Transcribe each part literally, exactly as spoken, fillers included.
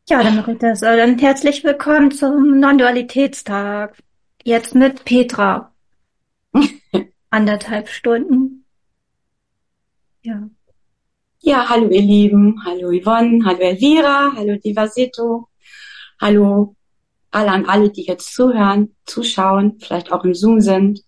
Ja, dann mache ich das. Also dann herzlich willkommen zum Non-Dualitätstag. Jetzt mit Petra. Anderthalb Stunden. Ja. Ja, hallo ihr Lieben, hallo Yvonne, hallo Elvira, hallo Divaseto, hallo alle an alle, die jetzt zuhören, zuschauen, vielleicht auch im Zoom sind.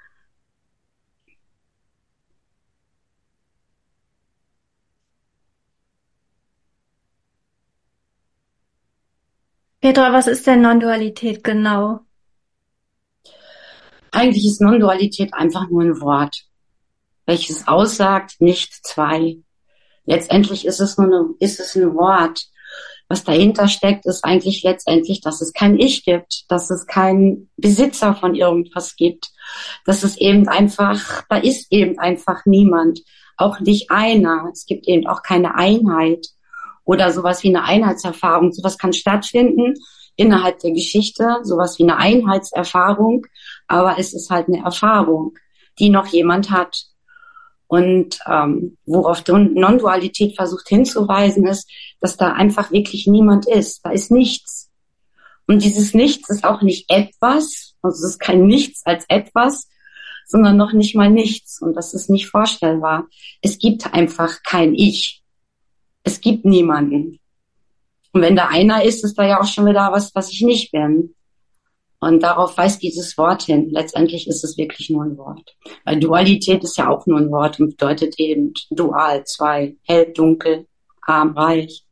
Petra, was ist denn Non-Dualität genau? Eigentlich ist Non-Dualität einfach nur ein Wort, welches aussagt, nicht zwei. Letztendlich ist es nur eine, ist es ein Wort. Was dahinter steckt, ist eigentlich letztendlich, dass es kein Ich gibt, dass es keinen Besitzer von irgendwas gibt, dass es eben einfach, da ist eben einfach niemand, auch nicht einer. Es gibt eben auch keine Einheit oder sowas wie eine Einheitserfahrung. Sowas kann stattfinden innerhalb der Geschichte, sowas wie eine Einheitserfahrung, aber es ist halt eine Erfahrung, die noch jemand hat. Und ähm, worauf Non-Dualität versucht hinzuweisen, ist, dass da einfach wirklich niemand ist. Da ist nichts. Und dieses Nichts ist auch nicht etwas, also es ist kein Nichts als etwas, sondern noch nicht mal nichts. Und das ist nicht vorstellbar. Es gibt einfach kein Ich. Es gibt niemanden. Und wenn da einer ist, ist da ja auch schon wieder was, was ich nicht bin. Und darauf weist dieses Wort hin. Letztendlich ist es wirklich nur ein Wort. Weil Dualität ist ja auch nur ein Wort und bedeutet eben dual, zwei, hell, dunkel, arm, reich.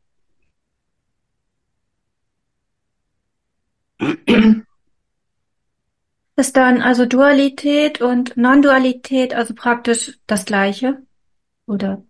Ist dann also Dualität und Non-Dualität also praktisch das Gleiche? Oder?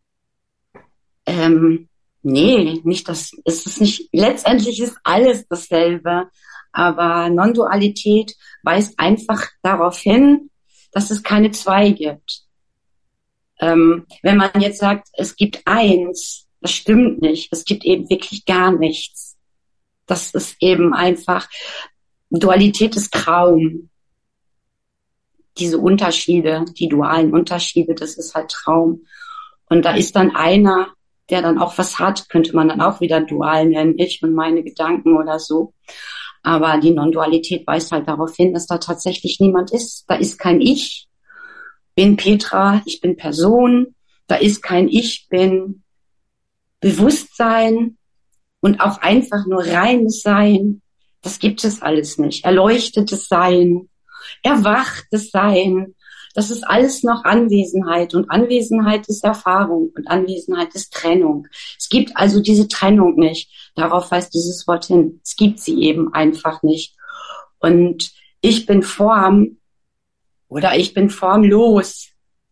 Ähm, nee, nicht das, ist es nicht, letztendlich ist alles dasselbe. Aber Non-Dualität weist einfach darauf hin, dass es keine zwei gibt. Ähm, wenn man jetzt sagt, es gibt eins, das stimmt nicht. Es gibt eben wirklich gar nichts. Das ist eben einfach, Dualität ist Traum. Diese Unterschiede, die dualen Unterschiede, das ist halt Traum. Und da ist dann einer, der dann auch was hat, könnte man dann auch wieder dual nennen, ich und meine Gedanken oder so. Aber die Non-Dualität weist halt darauf hin, dass da tatsächlich niemand ist. Da ist kein Ich, bin Petra, ich bin Person. Da ist kein Ich, bin Bewusstsein und auch einfach nur reines Sein. Das gibt es alles nicht. Erleuchtetes Sein, erwachtes Sein. Das ist alles noch Anwesenheit. Und Anwesenheit ist Erfahrung und Anwesenheit ist Trennung. Es gibt also diese Trennung nicht. Darauf weist dieses Wort hin. Es gibt sie eben einfach nicht. Und ich bin Form oder ich bin formlos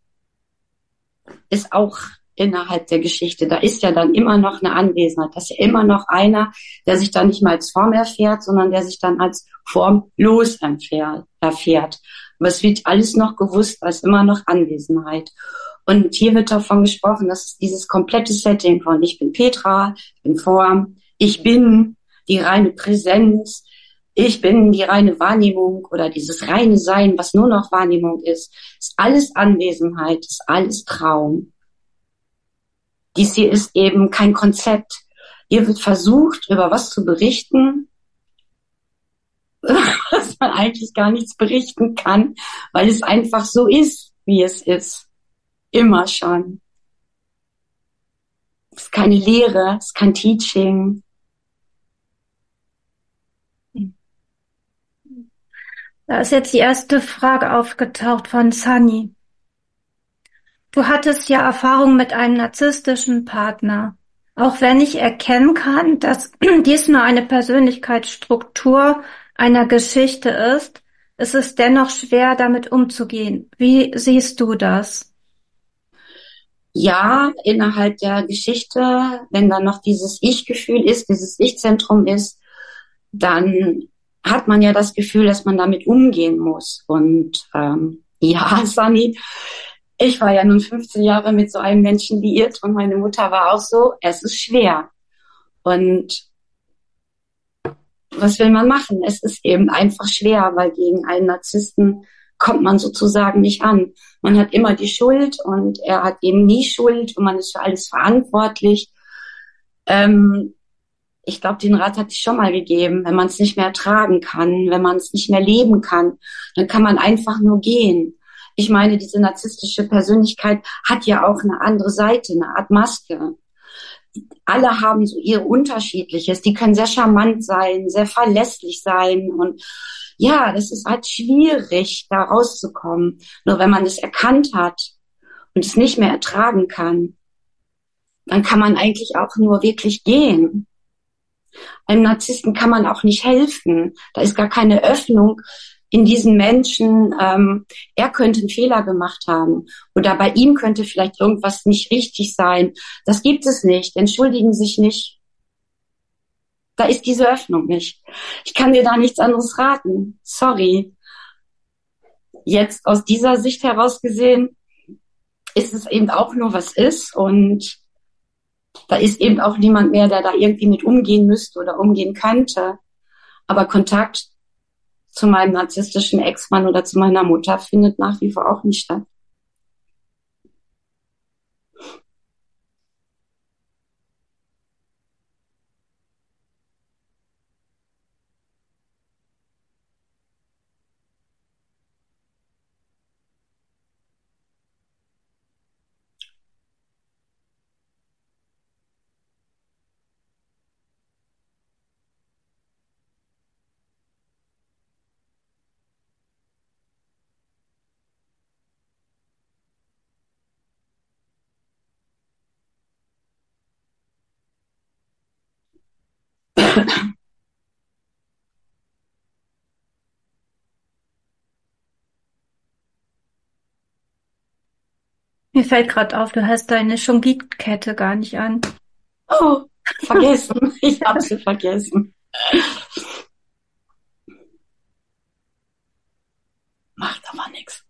ist auch innerhalb der Geschichte. Da ist ja dann immer noch eine Anwesenheit. Das ist ja immer noch einer, der sich dann nicht mal als Form erfährt, sondern der sich dann als formlos erfährt. Aber es wird alles noch gewusst, als immer noch Anwesenheit. Und hier wird davon gesprochen, dass es dieses komplette Setting von ich bin Petra, ich bin Form, ich bin die reine Präsenz, ich bin die reine Wahrnehmung oder dieses reine Sein, was nur noch Wahrnehmung ist, ist alles Anwesenheit, ist alles Traum. Dies hier ist eben kein Konzept. Hier wird versucht, über was zu berichten, was man eigentlich gar nichts berichten kann, weil es einfach so ist, wie es ist. Immer schon. Es ist keine Lehre, es ist kein Teaching. Da ist jetzt die erste Frage aufgetaucht von Sunny. Du hattest ja Erfahrung mit einem narzisstischen Partner. Auch wenn ich erkennen kann, dass dies nur eine Persönlichkeitsstruktur einer Geschichte ist, ist es dennoch schwer, damit umzugehen. Wie siehst du das? Ja, innerhalb der Geschichte, wenn dann noch dieses Ich-Gefühl ist, dieses Ich-Zentrum ist, dann hat man ja das Gefühl, dass man damit umgehen muss. Und ähm, ja, Sunny, ich war ja nun fünfzehn Jahre mit so einem Menschen liiert und meine Mutter war auch so, es ist schwer. Und was will man machen? Es ist eben einfach schwer, weil gegen einen Narzissten kommt man sozusagen nicht an. Man hat immer die Schuld und er hat eben nie Schuld und man ist für alles verantwortlich. Ähm, Ich glaube, den Rat hatte ich schon mal gegeben. Wenn man es nicht mehr ertragen kann, wenn man es nicht mehr leben kann, dann kann man einfach nur gehen. Ich meine, diese narzisstische Persönlichkeit hat ja auch eine andere Seite, eine Art Maske. Alle haben so ihr Unterschiedliches. Die können sehr charmant sein, sehr verlässlich sein. Und ja, das ist halt schwierig, da rauszukommen. Nur wenn man es erkannt hat und es nicht mehr ertragen kann, dann kann man eigentlich auch nur wirklich gehen. Einem Narzissten kann man auch nicht helfen. Da ist gar keine Öffnung in diesen Menschen. Ähm, er könnte einen Fehler gemacht haben oder bei ihm könnte vielleicht irgendwas nicht richtig sein. Das gibt es nicht. Entschuldigen sich nicht. Da ist diese Öffnung nicht. Ich kann dir da nichts anderes raten. Sorry. Jetzt aus dieser Sicht heraus gesehen ist es eben auch nur, was ist, und da ist eben auch niemand mehr, der da irgendwie mit umgehen müsste oder umgehen könnte. Aber Kontakt zu meinem narzisstischen Ex-Mann oder zu meiner Mutter findet nach wie vor auch nicht statt. Mir fällt gerade auf, du hast deine Chongit-Kette gar nicht an. Oh, vergessen. Ich habe sie vergessen. Macht aber nichts.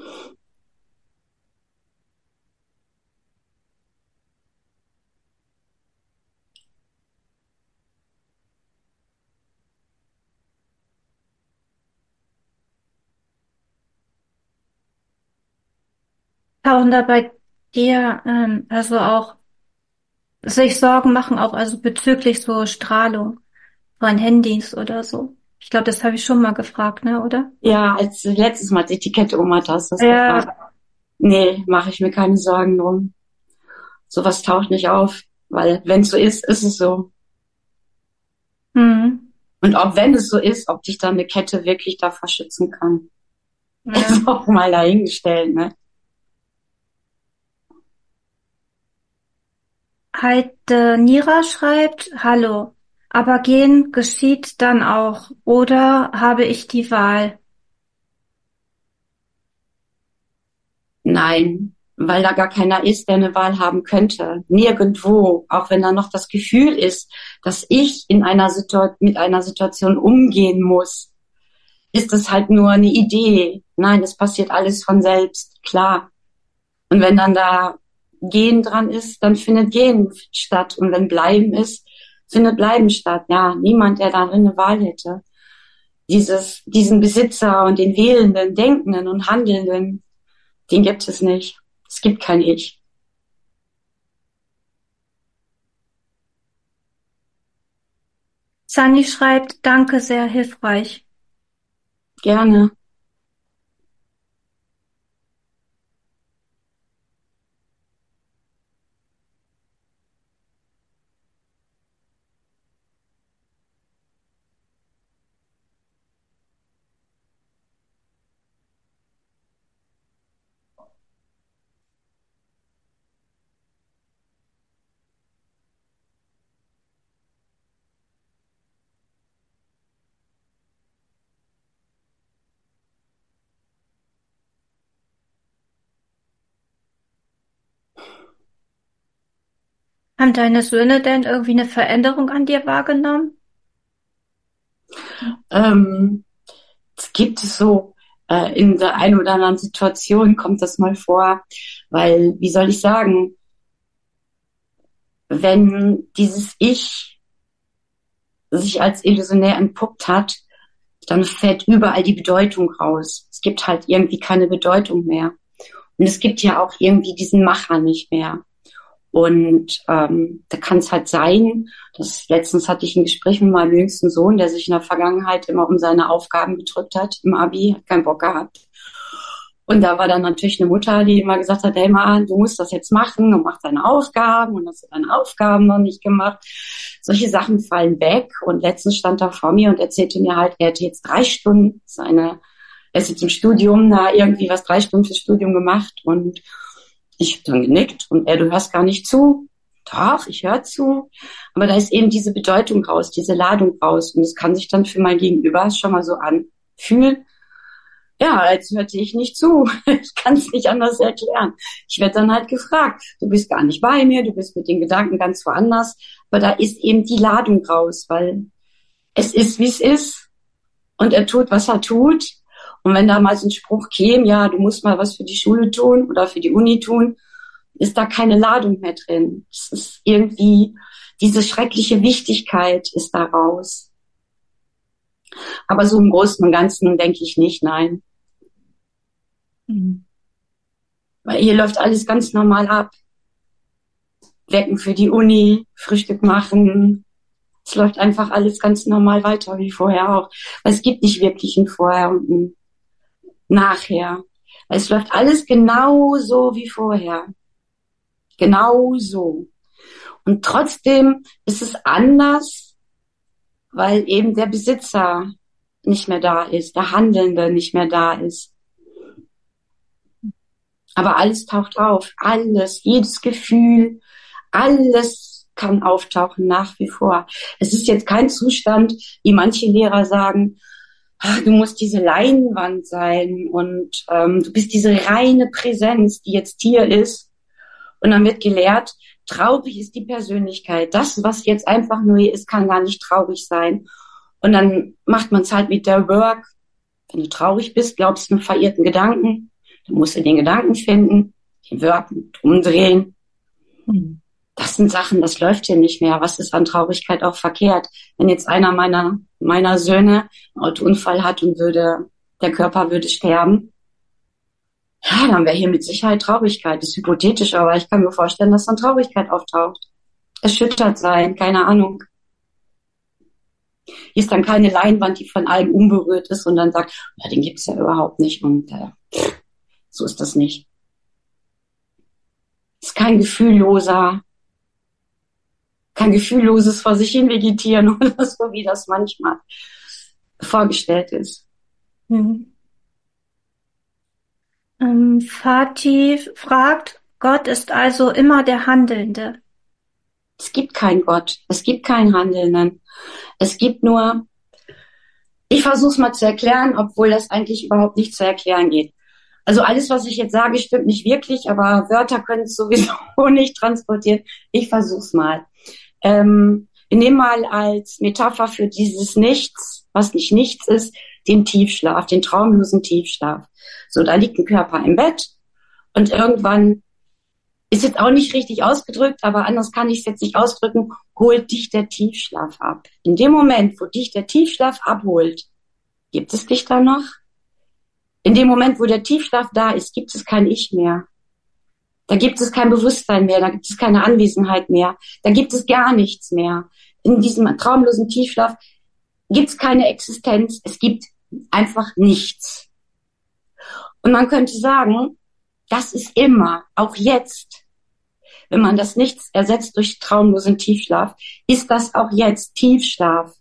Tauchen da bei dir, ähm, also auch sich Sorgen machen, auch also bezüglich so Strahlung von Handys oder so? Ich glaube, das habe ich schon mal gefragt, ne, oder? Ja, als du letztes Mal die Etikette um hast, hast du das Ja. gefragt. Nee, mache ich mir keine Sorgen drum. Sowas taucht nicht auf, weil wenn es so ist, ist es so. Hm. Und auch wenn es so ist, ob dich dann eine Kette wirklich davor schützen kann, Ja. ist auch mal dahingestellt, ne? Heide Nira schreibt, hallo, aber gehen geschieht dann auch, oder habe ich die Wahl? Nein, weil da gar keiner ist, der eine Wahl haben könnte. Nirgendwo, auch wenn da noch das Gefühl ist, dass ich in einer Situation, mit einer Situation umgehen muss, ist es halt nur eine Idee. Nein, es passiert alles von selbst, klar. Und wenn dann da Gehen dran ist, dann findet Gehen statt. Und wenn Bleiben ist, findet Bleiben statt. Ja, niemand, der darin eine Wahl hätte. Dieses, diesen Besitzer und den Wählenden, Denkenden und Handelnden, den gibt es nicht. Es gibt kein Ich. Sunny schreibt, danke, sehr hilfreich. Gerne. Haben deine Söhne denn irgendwie eine Veränderung an dir wahrgenommen? Ähm, es gibt es so, äh, in der einen oder anderen Situation kommt das mal vor, weil, wie soll ich sagen, wenn dieses Ich sich als illusionär entpuppt hat, dann fällt überall die Bedeutung raus. Es gibt halt irgendwie keine Bedeutung mehr. Und es gibt ja auch irgendwie diesen Macher nicht mehr. Und ähm, da kann es halt sein, dass letztens hatte ich ein Gespräch mit meinem jüngsten Sohn, der sich in der Vergangenheit immer um seine Aufgaben gedrückt hat im Abi, hat keinen Bock gehabt. Und da war dann natürlich eine Mutter, die immer gesagt hat, hey Mann, du musst das jetzt machen und mach deine Aufgaben und hast du deine Aufgaben noch nicht gemacht. Solche Sachen fallen weg. Und letztens stand er vor mir und erzählte mir halt, er hätte jetzt drei Stunden seine, er ist jetzt im Studium, da irgendwie was drei Stunden fürs Studium gemacht und ich habe dann genickt und er, du hörst gar nicht zu. Doch, ich höre zu. Aber da ist eben diese Bedeutung raus, diese Ladung raus. Und es kann sich dann für mein Gegenüber schon mal so anfühlen, ja, als hörte ich nicht zu. Ich kann es nicht anders erklären. Ich werde dann halt gefragt, du bist gar nicht bei mir, du bist mit den Gedanken ganz woanders. Aber da ist eben die Ladung raus, weil es ist, wie es ist. Und er tut, was er tut. Und wenn da mal so ein Spruch käme, ja, du musst mal was für die Schule tun oder für die Uni tun, ist da keine Ladung mehr drin. Es ist irgendwie, diese schreckliche Wichtigkeit ist da raus. Aber so im Großen und Ganzen denke ich nicht, nein. Mhm. Weil hier läuft alles ganz normal ab. Wecken für die Uni, Frühstück machen. Es läuft einfach alles ganz normal weiter, wie vorher auch. Weil es gibt nicht wirklich ein Vorher und ein Nachher. Weil es läuft alles genauso wie vorher. Genauso. Und trotzdem ist es anders, weil eben der Besitzer nicht mehr da ist, der Handelnde nicht mehr da ist. Aber alles taucht auf, alles, jedes Gefühl, alles kann auftauchen nach wie vor. Es ist jetzt kein Zustand, wie manche Lehrer sagen, ach, du musst diese Leinwand sein und ähm, du bist diese reine Präsenz, die jetzt hier ist. Und dann wird gelehrt, traurig ist die Persönlichkeit. Das, was jetzt einfach nur hier ist, kann gar nicht traurig sein. Und dann macht man es halt mit der Work. Wenn du traurig bist, glaubst du einen verirrten Gedanken, dann musst du den Gedanken finden, den Work umdrehen. Hm. Das sind Sachen, das läuft hier nicht mehr. Was ist an Traurigkeit auch verkehrt? Wenn jetzt einer meiner, meiner Söhne einen Autounfall hat und würde, der Körper würde sterben, ja, dann wäre hier mit Sicherheit Traurigkeit. Das ist hypothetisch, aber ich kann mir vorstellen, dass dann Traurigkeit auftaucht. Erschüttert sein, keine Ahnung. Hier ist dann keine Leinwand, die von allem unberührt ist und dann sagt, ja, den gibt's ja überhaupt nicht. Und äh, so ist das nicht. Es ist kein gefühlloser, kein gefühlloses vor sich hin vegetieren oder so, wie das manchmal vorgestellt ist. Mhm. Ähm, Fatih fragt, Gott ist also immer der Handelnde. Es gibt keinen Gott, es gibt keinen Handelnden. Es gibt nur, ich versuche es mal zu erklären, obwohl das eigentlich überhaupt nicht zu erklären geht. Also alles, was ich jetzt sage, stimmt nicht wirklich, aber Wörter können es sowieso nicht transportieren. Ich versuche es mal. Ähm, wir nehmen mal als Metapher für dieses Nichts, was nicht nichts ist, den Tiefschlaf, den traumlosen Tiefschlaf. So, da liegt ein Körper im Bett und irgendwann, ist jetzt auch nicht richtig ausgedrückt, aber anders kann ich es jetzt nicht ausdrücken, holt dich der Tiefschlaf ab. In dem Moment, wo dich der Tiefschlaf abholt, gibt es dich da noch? In dem Moment, wo der Tiefschlaf da ist, gibt es kein Ich mehr. Da gibt es kein Bewusstsein mehr, da gibt es keine Anwesenheit mehr, da gibt es gar nichts mehr. In diesem traumlosen Tiefschlaf gibt es keine Existenz, es gibt einfach nichts. Und man könnte sagen, das ist immer, auch jetzt, wenn man das Nichts ersetzt durch traumlosen Tiefschlaf, ist das auch jetzt Tiefschlaf.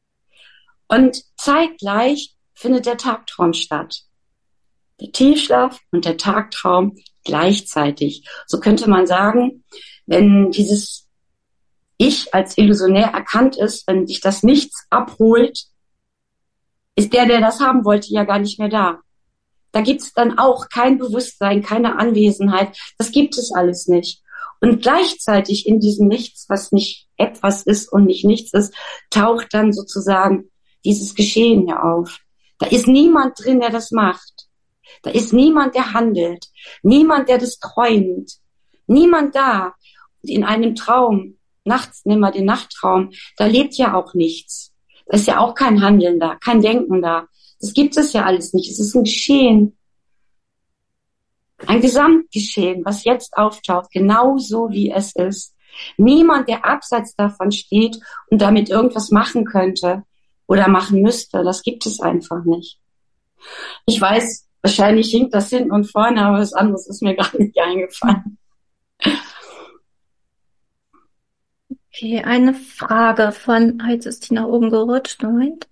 Und zeitgleich findet der Tagtraum statt. Der Tiefschlaf und der Tagtraum gleichzeitig. So könnte man sagen, wenn dieses Ich als illusionär erkannt ist, wenn sich das Nichts abholt, ist der, der das haben wollte, ja gar nicht mehr da. Da gibt es dann auch kein Bewusstsein, keine Anwesenheit. Das gibt es alles nicht. Und gleichzeitig in diesem Nichts, was nicht etwas ist und nicht nichts ist, taucht dann sozusagen dieses Geschehen hier auf. Da ist niemand drin, der das macht. Da ist niemand, der handelt. Niemand, der das träumt. Niemand da. Und in einem Traum, nachts nehmen wir den Nachttraum, da lebt ja auch nichts. Da ist ja auch kein Handeln da, kein Denken da. Das gibt es ja alles nicht. Es ist ein Geschehen. Ein Gesamtgeschehen, was jetzt auftaucht, genauso wie es ist. Niemand, der abseits davon steht und damit irgendwas machen könnte oder machen müsste, das gibt es einfach nicht. Ich weiß, wahrscheinlich hinkt das hinten und vorne, aber was anderes ist mir gar nicht eingefallen. Okay, eine Frage von, jetzt ist die nach oben gerutscht, Moment.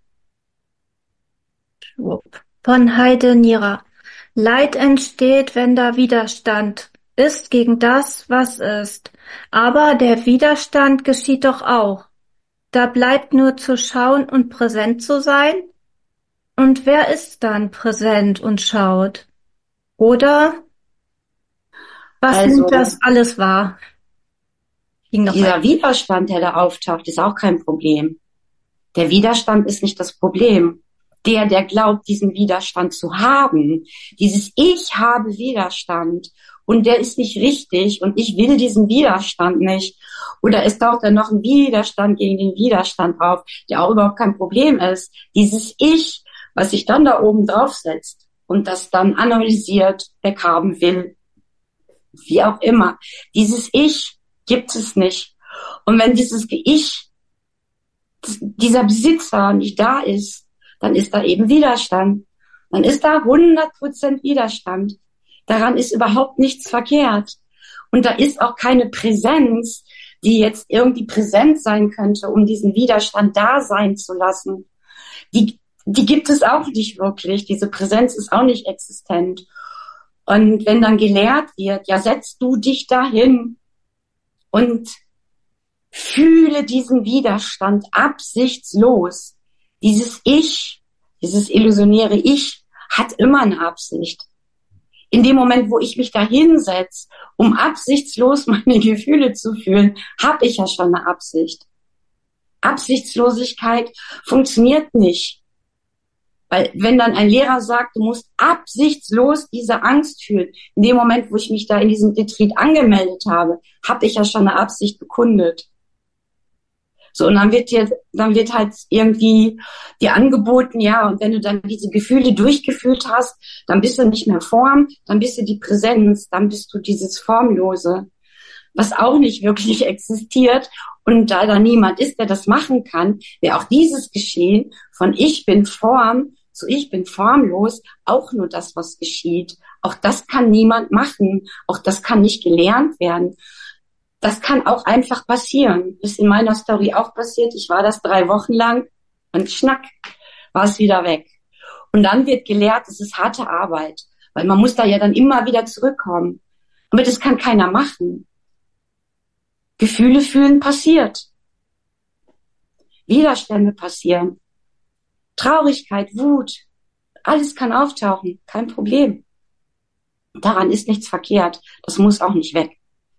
Von Heide Nira. Leid entsteht, wenn da Widerstand ist gegen das, was ist. Aber der Widerstand geschieht doch auch. Da bleibt nur zu schauen und präsent zu sein. Und wer ist dann präsent und schaut? Oder was Also, nimmt das alles wahr? dieser Widerstand, der da auftaucht, ist auch kein Problem. Der Widerstand ist nicht das Problem. Der, der glaubt, diesen Widerstand zu haben, dieses Ich habe Widerstand und der ist nicht richtig und ich will diesen Widerstand nicht. Oder es taucht dann noch ein Widerstand gegen den Widerstand auf, der auch überhaupt kein Problem ist. Dieses Ich, was sich dann da oben draufsetzt und das dann analysiert, weghaben will, wie auch immer. Dieses Ich gibt es nicht. Und wenn dieses Ich, dieser Besitzer nicht da ist, dann ist da eben Widerstand. Dann ist da hundert Prozent Widerstand. Daran ist überhaupt nichts verkehrt. Und da ist auch keine Präsenz, die jetzt irgendwie präsent sein könnte, um diesen Widerstand da sein zu lassen. Die, die gibt es auch nicht wirklich. Diese Präsenz ist auch nicht existent. Und wenn dann gelehrt wird, ja, setz du dich dahin und fühle diesen Widerstand absichtslos. Dieses Ich, dieses illusionäre Ich hat immer eine Absicht. In dem Moment, wo ich mich da hinsetze, um absichtslos meine Gefühle zu fühlen, habe ich ja schon eine Absicht. Absichtslosigkeit funktioniert nicht. Weil wenn dann ein Lehrer sagt, du musst absichtslos diese Angst fühlen, in dem Moment, wo ich mich da in diesem Retreat angemeldet habe, habe ich ja schon eine Absicht bekundet. So, und dann wird dir, dann wird halt irgendwie dir angeboten, ja, und wenn du dann diese Gefühle durchgefühlt hast, dann bist du nicht mehr Form, dann bist du die Präsenz, dann bist du dieses Formlose, was auch nicht wirklich existiert. Und da da niemand ist, der das machen kann, wäre auch dieses Geschehen von ich bin Form zu ich bin formlos auch nur das, was geschieht. Auch das kann niemand machen. Auch das kann nicht gelernt werden. Das kann auch einfach passieren. Ist in meiner Story auch passiert. Ich war das drei Wochen lang und schnack, war es wieder weg. Und dann wird gelehrt, es ist harte Arbeit, weil man muss da ja dann immer wieder zurückkommen. Aber das kann keiner machen. Gefühle fühlen passiert. Widerstände passieren. Traurigkeit, Wut, alles kann auftauchen, kein Problem. Daran ist nichts verkehrt. Das muss auch nicht weg.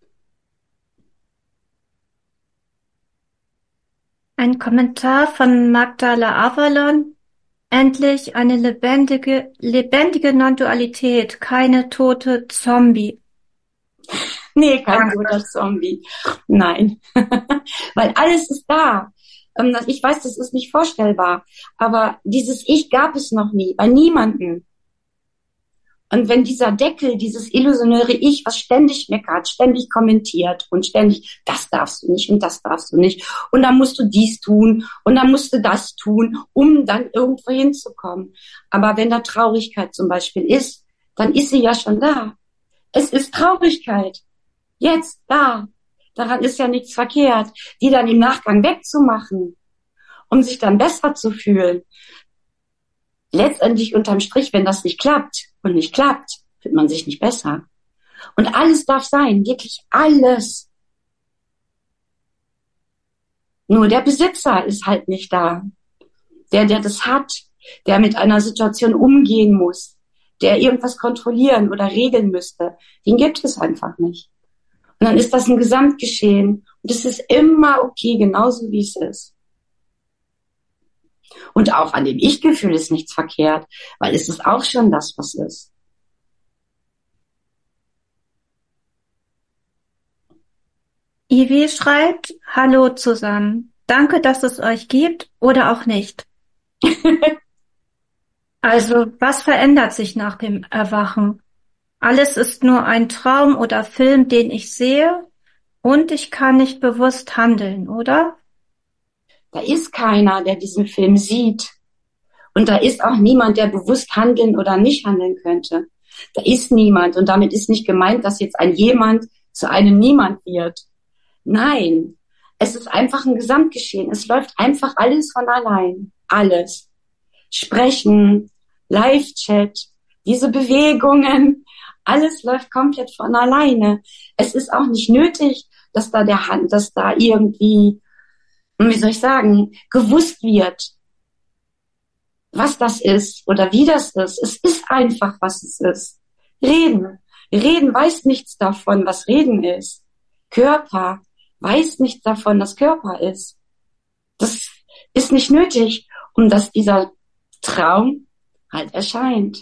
Ein Kommentar von Magdala Avalon. Endlich eine lebendige, lebendige Non-Dualität, keine tote Zombie. Nee, kein toter Zombie. Nein. Weil alles ist da. Ich weiß, das ist nicht vorstellbar. Aber dieses Ich gab es noch nie, bei niemandem. Und wenn dieser Deckel, dieses illusionäre Ich, was ständig meckert, ständig kommentiert und ständig, das darfst du nicht und das darfst du nicht. Und dann musst du dies tun und dann musst du das tun, um dann irgendwo hinzukommen. Aber wenn da Traurigkeit zum Beispiel ist, dann ist sie ja schon da. Es ist Traurigkeit. Jetzt, da. Daran ist ja nichts verkehrt. Die dann im Nachgang wegzumachen, um sich dann besser zu fühlen. Letztendlich unterm Strich, wenn das nicht klappt und nicht klappt, fühlt man sich nicht besser. Und alles darf sein, wirklich alles. Nur der Besitzer ist halt nicht da. Der, der das hat, der mit einer Situation umgehen muss, der irgendwas kontrollieren oder regeln müsste, den gibt es einfach nicht. Und dann ist das ein Gesamtgeschehen. Und es ist immer okay, genauso wie es ist. Und auch an dem Ich-Gefühl ist nichts verkehrt, weil es ist auch schon das, was ist. Ivi schreibt, hallo zusammen. Danke, dass es euch gibt oder auch nicht. Also, was verändert sich nach dem Erwachen? Alles ist nur ein Traum oder Film, den ich sehe, und ich kann nicht bewusst handeln, oder? Da ist keiner, der diesen Film sieht. Und da ist auch niemand, der bewusst handeln oder nicht handeln könnte. Da ist niemand. Und damit ist nicht gemeint, dass jetzt ein jemand zu einem niemand wird. Nein, es ist einfach ein Gesamtgeschehen. Es läuft einfach alles von allein. Alles. Sprechen, Live-Chat, diese Bewegungen, alles läuft komplett von alleine. Es ist auch nicht nötig, dass da der Hand, dass da irgendwie, wie soll ich sagen, gewusst wird, was das ist oder wie das ist. Es ist einfach, was es ist. Reden. Reden weiß nichts davon, was Reden ist. Körper weiß nichts davon, was Körper ist. Das ist nicht nötig, um dass dieser Traum halt erscheint.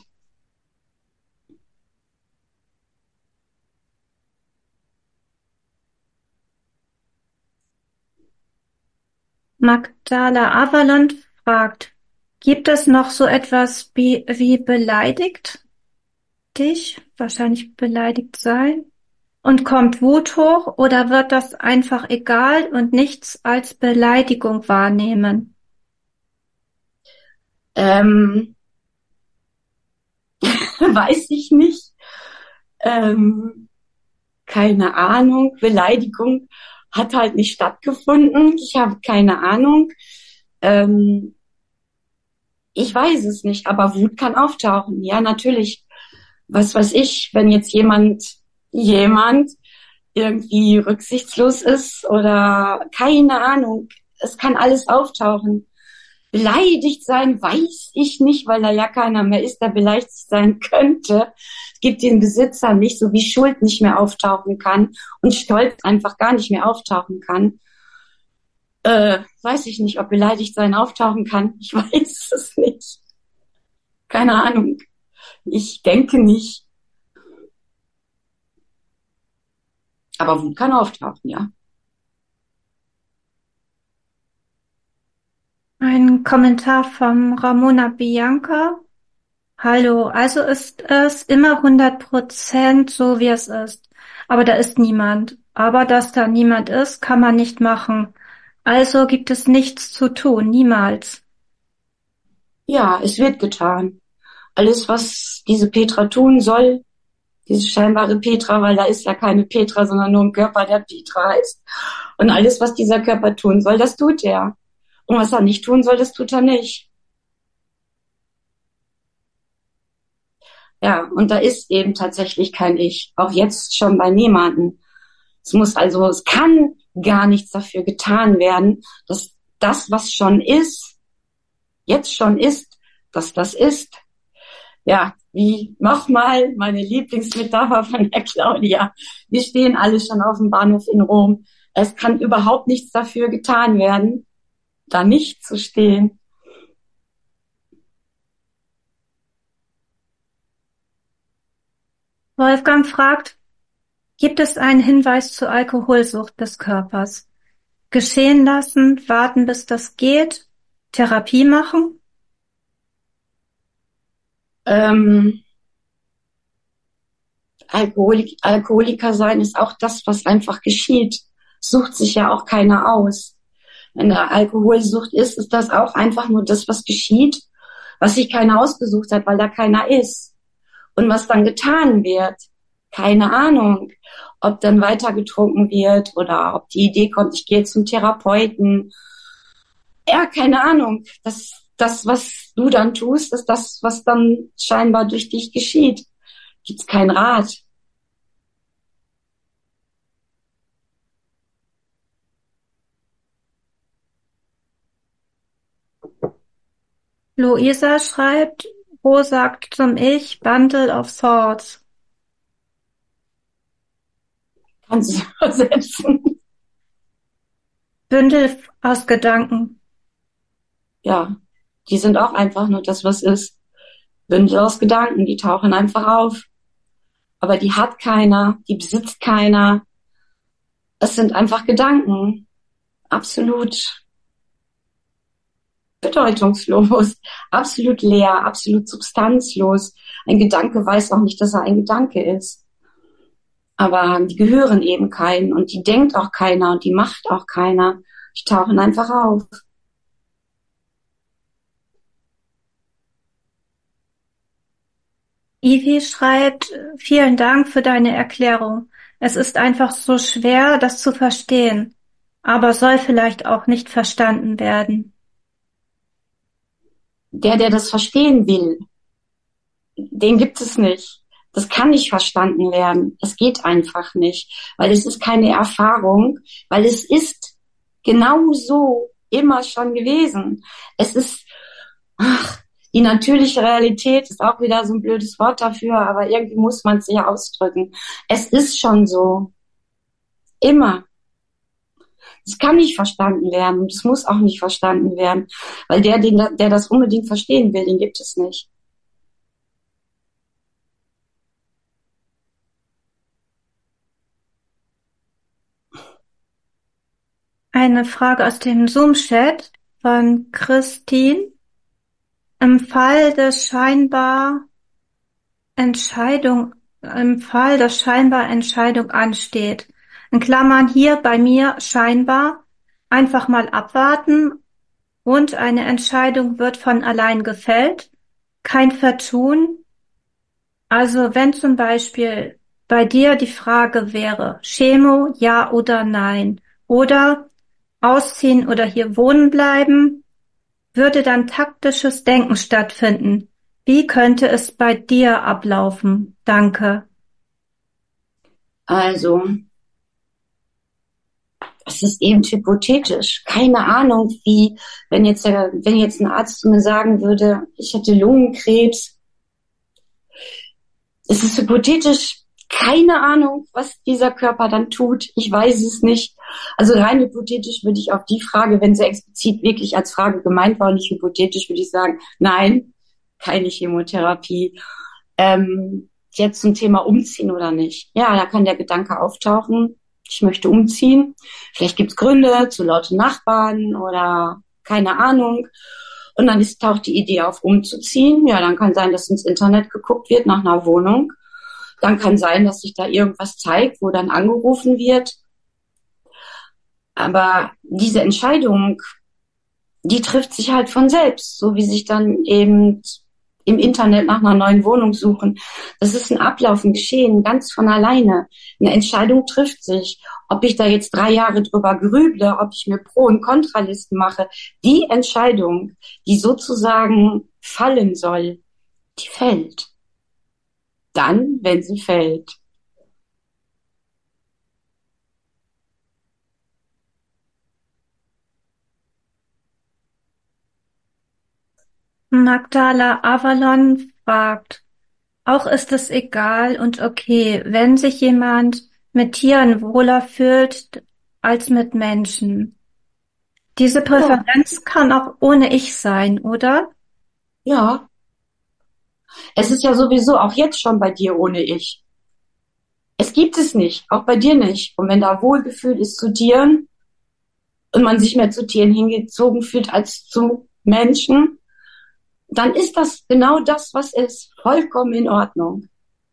Magdala Avalon fragt, gibt es noch so etwas wie, wie beleidigt dich? Wahrscheinlich beleidigt sein. Und kommt Wut hoch oder wird das einfach egal und nichts als Beleidigung wahrnehmen? Ähm, weiß ich nicht. Ähm, keine Ahnung. Beleidigung hat halt nicht stattgefunden. Ich habe keine Ahnung. Ähm, ich weiß es nicht, aber Wut kann auftauchen. Ja, natürlich. Was weiß ich, wenn jetzt jemand, jemand irgendwie rücksichtslos ist oder keine Ahnung. Es kann alles auftauchen. Beleidigt sein, weiß ich nicht, weil da ja keiner mehr ist, der beleidigt sein könnte. Es gibt den Besitzer nicht, so wie Schuld nicht mehr auftauchen kann und Stolz einfach gar nicht mehr auftauchen kann. Äh, weiß ich nicht, ob beleidigt sein auftauchen kann. Ich weiß es nicht. Keine Ahnung. Ich denke nicht. Aber Wut kann auftauchen, ja. Ein Kommentar von Ramona Bianca. Hallo, also ist es immer hundert Prozent so, wie es ist. Aber da ist niemand. Aber dass da niemand ist, kann man nicht machen. Also gibt es nichts zu tun, niemals. Ja, es wird getan. Alles, was diese Petra tun soll, diese scheinbare Petra, weil da ist ja keine Petra, sondern nur ein Körper, der Petra heißt. Und alles, was dieser Körper tun soll, das tut er. Und was er nicht tun soll, das tut er nicht. Ja, und da ist eben tatsächlich kein Ich. Auch jetzt schon bei niemanden. Es muss also, es kann gar nichts dafür getan werden, dass das, was schon ist, jetzt schon ist, dass das ist. Ja, wie nochmal meine Lieblingsmetapher von der Claudia. Wir stehen alle schon auf dem Bahnhof in Rom. Es kann überhaupt nichts dafür getan werden, da nicht zu stehen. Wolfgang fragt, gibt es einen Hinweis zur Alkoholsucht des Körpers? Geschehen lassen, warten, bis das geht, Therapie machen? Ähm, Alkoholik, Alkoholiker sein ist auch das, was einfach geschieht. Sucht sich ja auch keiner aus. Wenn da Alkoholsucht ist, ist das auch einfach nur das, was geschieht, was sich keiner ausgesucht hat, weil da keiner ist. Und was dann getan wird, keine Ahnung. Ob dann weiter getrunken wird oder ob die Idee kommt, ich gehe zum Therapeuten. Ja, keine Ahnung. Das, das, was du dann tust, ist das, was dann scheinbar durch dich geschieht. Gibt's keinen Rat. Luisa schreibt, Ro sagt zum Ich, Bundle of Thoughts. Kannst du übersetzen? Bündel aus Gedanken. Ja, die sind auch einfach nur das, was ist. Bündel aus Gedanken, die tauchen einfach auf. Aber die hat keiner, die besitzt keiner. Es sind einfach Gedanken. Absolut. bedeutungslos, absolut leer, absolut substanzlos. Ein Gedanke weiß auch nicht, dass er ein Gedanke ist. Aber die gehören eben keinen und die denkt auch keiner und die macht auch keiner. Die tauchen einfach auf. Ivi schreibt, vielen Dank für deine Erklärung. Es ist einfach so schwer, das zu verstehen, aber soll vielleicht auch nicht verstanden werden. Der, der das verstehen will, den gibt es nicht. Das kann nicht verstanden werden. Es geht einfach nicht, weil es ist keine Erfahrung, weil es ist genau so immer schon gewesen. Es ist, ach, die natürliche Realität ist auch wieder so ein blödes Wort dafür, aber irgendwie muss man es ja ausdrücken. Es ist schon so. Immer. Es kann nicht verstanden werden und es muss auch nicht verstanden werden, weil der, den, der das unbedingt verstehen will, den gibt es nicht. Eine Frage aus dem Zoom-Chat von Christine. Im Fall des scheinbar Entscheidung, im Fall, dass scheinbar Entscheidung ansteht, in Klammern hier bei mir scheinbar, einfach mal abwarten und eine Entscheidung wird von allein gefällt, kein Vertun. Also wenn zum Beispiel bei dir die Frage wäre, Chemo, ja oder nein, oder ausziehen oder hier wohnen bleiben, würde dann taktisches Denken stattfinden. Wie könnte es bei dir ablaufen? Danke. Also, es ist eben hypothetisch. Keine Ahnung, wie, wenn jetzt, der, wenn jetzt ein Arzt zu mir sagen würde, ich hätte Lungenkrebs. Es ist hypothetisch. Keine Ahnung, was dieser Körper dann tut. Ich weiß es nicht. Also rein hypothetisch würde ich auf die Frage, wenn sie explizit wirklich als Frage gemeint war und nicht hypothetisch, würde ich sagen, nein, keine Chemotherapie. Ähm, jetzt zum Thema umziehen oder nicht. Ja, da kann der Gedanke auftauchen, ich möchte umziehen. Vielleicht gibt's Gründe, zu laute Nachbarn oder keine Ahnung. Und dann ist, taucht die Idee auf, umzuziehen. Ja, dann kann sein, dass ins Internet geguckt wird nach einer Wohnung. Dann kann sein, dass sich da irgendwas zeigt, wo dann angerufen wird. Aber diese Entscheidung, die trifft sich halt von selbst, so wie sich dann eben im Internet nach einer neuen Wohnung suchen. Das ist ein Ablauf, ein Geschehen, ganz von alleine. Eine Entscheidung trifft sich. Ob ich da jetzt drei Jahre drüber grüble, ob ich mir Pro- und Kontralisten mache, die Entscheidung, die sozusagen fallen soll, die fällt. Dann, wenn sie fällt. Magdala Avalon fragt, auch ist es egal und okay, wenn sich jemand mit Tieren wohler fühlt als mit Menschen. Diese Ja, Präferenz kann auch ohne Ich sein, oder? ja. Es ist ja sowieso auch jetzt schon bei dir ohne Ich. Es gibt es nicht, auch bei dir nicht. Und wenn da Wohlgefühl ist zu Tieren und man sich mehr zu Tieren hingezogen fühlt als zu Menschen, dann ist das genau das, was ist. Vollkommen in Ordnung.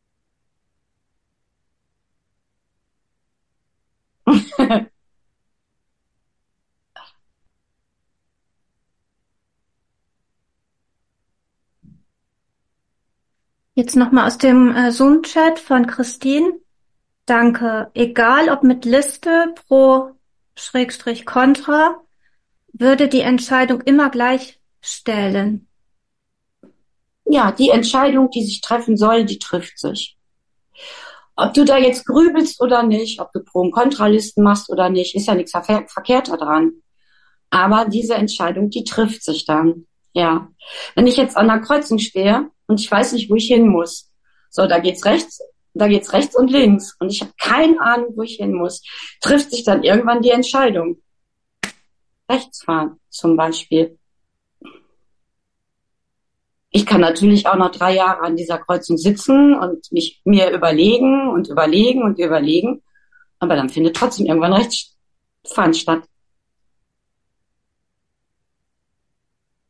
Jetzt nochmal aus dem äh, Zoom-Chat von Christine. Danke. Egal ob mit Liste, pro, Schrägstrich, contra, würde die Entscheidung immer gleich stellen. Ja, die Entscheidung, die sich treffen soll, die trifft sich. Ob du da jetzt grübelst oder nicht, ob du Pro- und Kontralisten machst oder nicht, ist ja nichts verkehr verkehrter dran. Aber diese Entscheidung, die trifft sich dann. Ja. Wenn ich jetzt an der Kreuzung stehe und ich weiß nicht, wo ich hin muss. So, da geht's rechts, da geht's rechts und links. Und ich habe keine Ahnung, wo ich hin muss. Trifft sich dann irgendwann die Entscheidung. Rechts fahren, zum Beispiel. Ich kann natürlich auch noch drei Jahre an dieser Kreuzung sitzen und mich mir überlegen und überlegen und überlegen. Aber dann findet trotzdem irgendwann Rechtsfahren statt.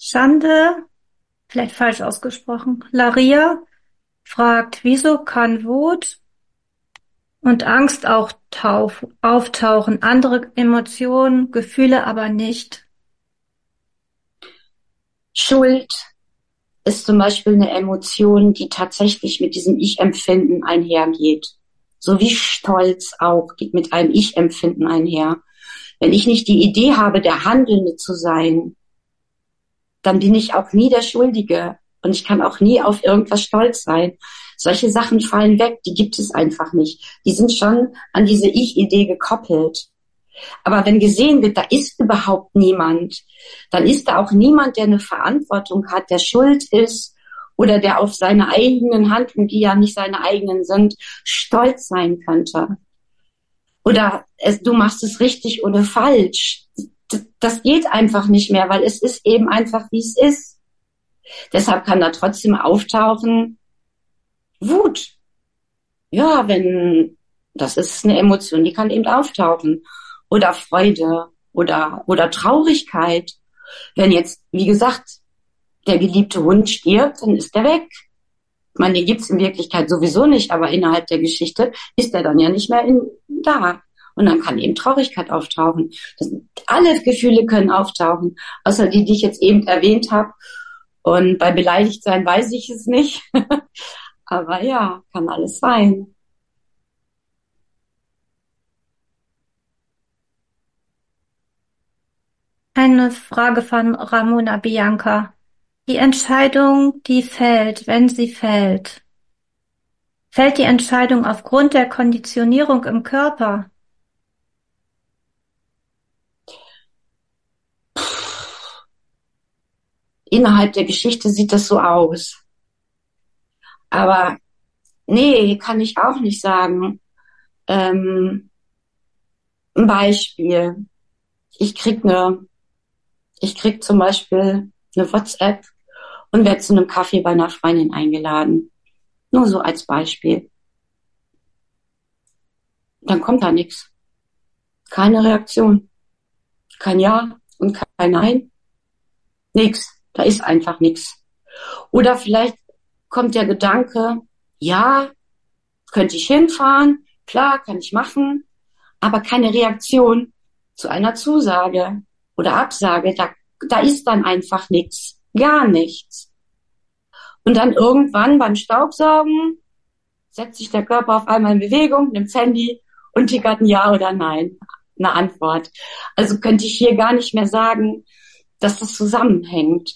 Schande, vielleicht falsch ausgesprochen. Laria fragt, wieso kann Wut und Angst auch tauf, auftauchen, andere Emotionen, Gefühle aber nicht? Schuld ist zum Beispiel eine Emotion, die tatsächlich mit diesem Ich-Empfinden einhergeht. So wie Stolz auch geht mit einem Ich-Empfinden einher. Wenn ich nicht die Idee habe, der Handelnde zu sein, dann bin ich auch nie der Schuldige und ich kann auch nie auf irgendwas stolz sein. Solche Sachen fallen weg, die gibt es einfach nicht. Die sind schon an diese Ich-Idee gekoppelt. Aber wenn gesehen wird, da ist überhaupt niemand, dann ist da auch niemand, der eine Verantwortung hat, der schuld ist oder der auf seine eigenen Handlungen, die ja nicht seine eigenen sind, stolz sein könnte. Oder es, du machst es richtig oder falsch. Das geht einfach nicht mehr, weil es ist eben einfach, wie es ist. Deshalb kann da trotzdem auftauchen Wut. Ja, wenn, das ist eine Emotion, die kann eben auftauchen. Oder Freude oder, oder Traurigkeit. Wenn jetzt, wie gesagt, der geliebte Hund stirbt, dann ist er weg. Ich meine, den gibt's in Wirklichkeit sowieso nicht, aber innerhalb der Geschichte ist er dann ja nicht mehr in, da. Und dann kann eben Traurigkeit auftauchen. Das, alle Gefühle können auftauchen, außer die, die ich jetzt eben erwähnt habe. Und bei Beleidigtsein weiß ich es nicht. Aber ja, kann alles sein. Eine Frage von Ramona Bianca. Die Entscheidung, die fällt, wenn sie fällt. Fällt die Entscheidung aufgrund der Konditionierung im Körper? Innerhalb der Geschichte sieht das so aus. Aber nee, kann ich auch nicht sagen. Ähm, ein Beispiel. Ich krieg eine, ich krieg zum Beispiel eine WhatsApp und werde zu einem Kaffee bei einer Freundin eingeladen. Nur so als Beispiel. Dann kommt da nichts. Keine Reaktion. Kein Ja und kein Nein. Nix. Da ist einfach nichts. Oder vielleicht kommt der Gedanke, ja, könnte ich hinfahren, klar, kann ich machen, aber keine Reaktion zu einer Zusage oder Absage. Da, da ist dann einfach nichts. Gar nichts. Und dann irgendwann beim Staubsaugen setzt sich der Körper auf einmal in Bewegung, nimmt das Handy und tickert ein Ja oder Nein, eine Antwort. Also könnte ich hier gar nicht mehr sagen, dass das zusammenhängt.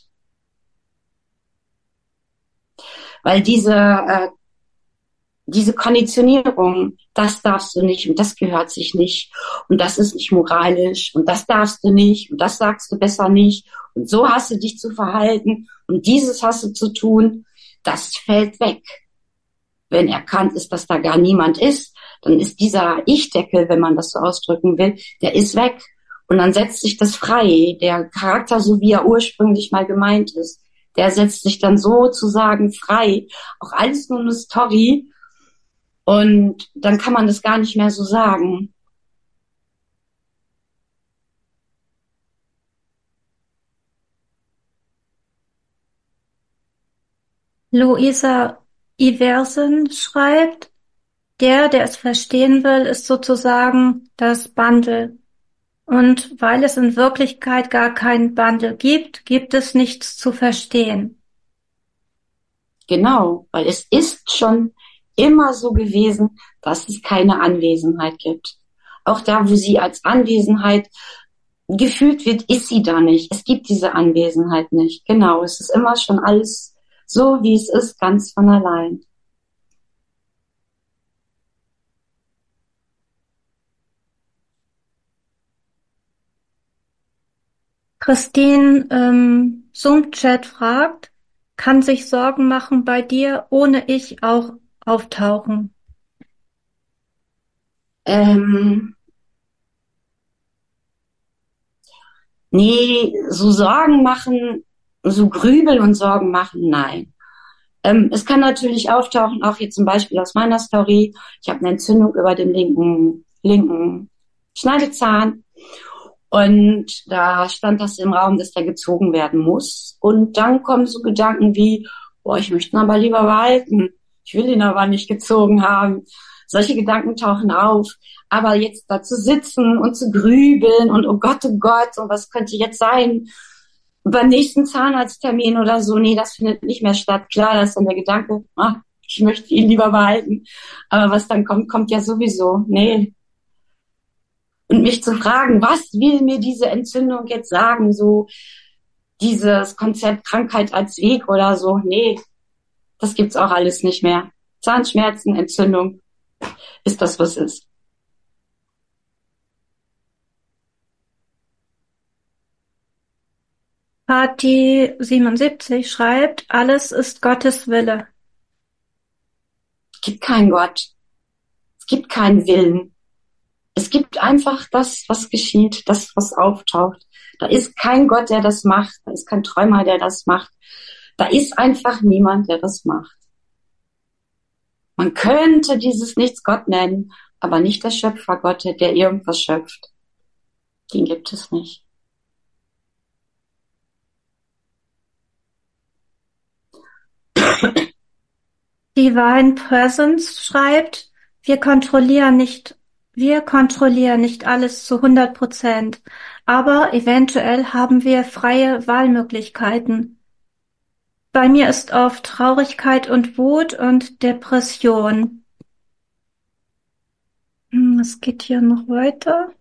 Weil diese, äh, diese Konditionierung, das darfst du nicht und das gehört sich nicht und das ist nicht moralisch und das darfst du nicht und das sagst du besser nicht und so hast du dich zu verhalten und dieses hast du zu tun, das fällt weg. Wenn erkannt ist, dass da gar niemand ist, dann ist dieser Ich-Deckel, wenn man das so ausdrücken will, der ist weg. Und dann setzt sich das frei. Der Charakter, so wie er ursprünglich mal gemeint ist, der setzt sich dann sozusagen frei. Auch alles nur eine Story. Und dann kann man das gar nicht mehr so sagen. Luisa Iversen schreibt, der, der es verstehen will, ist sozusagen das Bundle. Und weil es in Wirklichkeit gar kein Bundle gibt, gibt es nichts zu verstehen. Genau, weil es ist schon immer so gewesen, dass es keine Anwesenheit gibt. Auch da, wo sie als Anwesenheit gefühlt wird, ist sie da nicht. Es gibt diese Anwesenheit nicht. Genau, es ist immer schon alles so, wie es ist, ganz von allein. Christine ähm, Zoom-Chat fragt, kann sich Sorgen machen bei dir, ohne ich auch auftauchen? Ähm, nee, so Sorgen machen, so grübeln und Sorgen machen, nein. Ähm, es kann natürlich auftauchen, auch jetzt zum Beispiel aus meiner Story. Ich habe eine Entzündung über dem linken, linken Schneidezahn. Und da stand das im Raum, dass der gezogen werden muss. Und dann kommen so Gedanken wie, boah, ich möchte ihn aber lieber behalten. Ich will ihn aber nicht gezogen haben. Solche Gedanken tauchen auf. Aber jetzt da zu sitzen und zu grübeln und oh Gott, oh Gott, und was könnte jetzt sein? Beim nächsten Zahnarzttermin oder so, nee, das findet nicht mehr statt. Klar, das ist dann der Gedanke, ah, ich möchte ihn lieber behalten. Aber was dann kommt, kommt ja sowieso. Nee. Und mich zu fragen, was will mir diese Entzündung jetzt sagen? So dieses Konzept Krankheit als Weg oder so. Nee, das gibt's auch alles nicht mehr. Zahnschmerzen, Entzündung ist das, was ist. Patti siebenundsiebzig schreibt, alles ist Gottes Wille. Es gibt keinen Gott. Es gibt keinen Willen. Es gibt einfach das, was geschieht, das, was auftaucht. Da ist kein Gott, der das macht. Da ist kein Träumer, der das macht. Da ist einfach niemand, der das macht. Man könnte dieses Nichts Gott nennen, aber nicht der Schöpfergott, der irgendwas schöpft. Den gibt es nicht. Divine Presence schreibt, wir kontrollieren nicht, wir kontrollieren nicht alles zu hundert Prozent, aber eventuell haben wir freie Wahlmöglichkeiten. Bei mir ist oft Traurigkeit und Wut und Depression. Es geht hier noch weiter.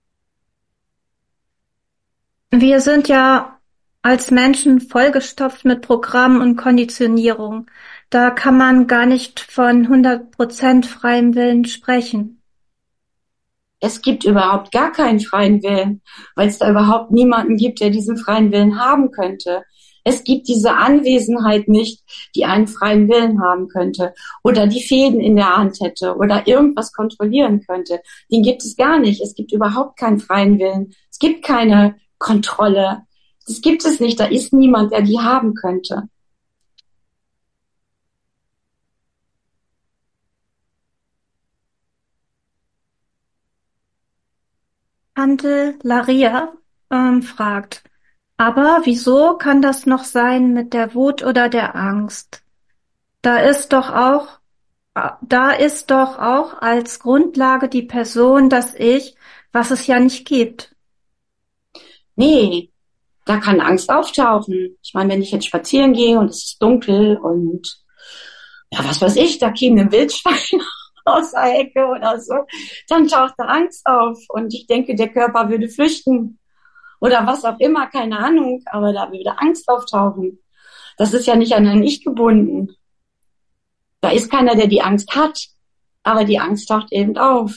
Wir sind ja als Menschen vollgestopft mit Programmen und Konditionierung. Da kann man gar nicht von hundert Prozent freiem Willen sprechen. Es gibt überhaupt gar keinen freien Willen, weil es da überhaupt niemanden gibt, der diesen freien Willen haben könnte. Es gibt diese Anwesenheit nicht, die einen freien Willen haben könnte oder die Fäden in der Hand hätte oder irgendwas kontrollieren könnte. Den gibt es gar nicht. Es gibt überhaupt keinen freien Willen. Es gibt keine Kontrolle. Das gibt es nicht. Da ist niemand, der die haben könnte. Tante Laria ähm, fragt, aber wieso kann das noch sein mit der Wut oder der Angst? Da ist doch auch, da ist doch auch als Grundlage die Person, das Ich, was es ja nicht gibt. Nee, da kann Angst auftauchen. Ich meine, wenn ich jetzt spazieren gehe und es ist dunkel und ja, was weiß ich, da käme ein Wildschwein aus der Ecke oder so, dann taucht da Angst auf und ich denke, der Körper würde flüchten oder was auch immer, keine Ahnung, aber da würde Angst auftauchen. Das ist ja nicht an ein Ich gebunden. Da ist keiner, der die Angst hat, aber die Angst taucht eben auf.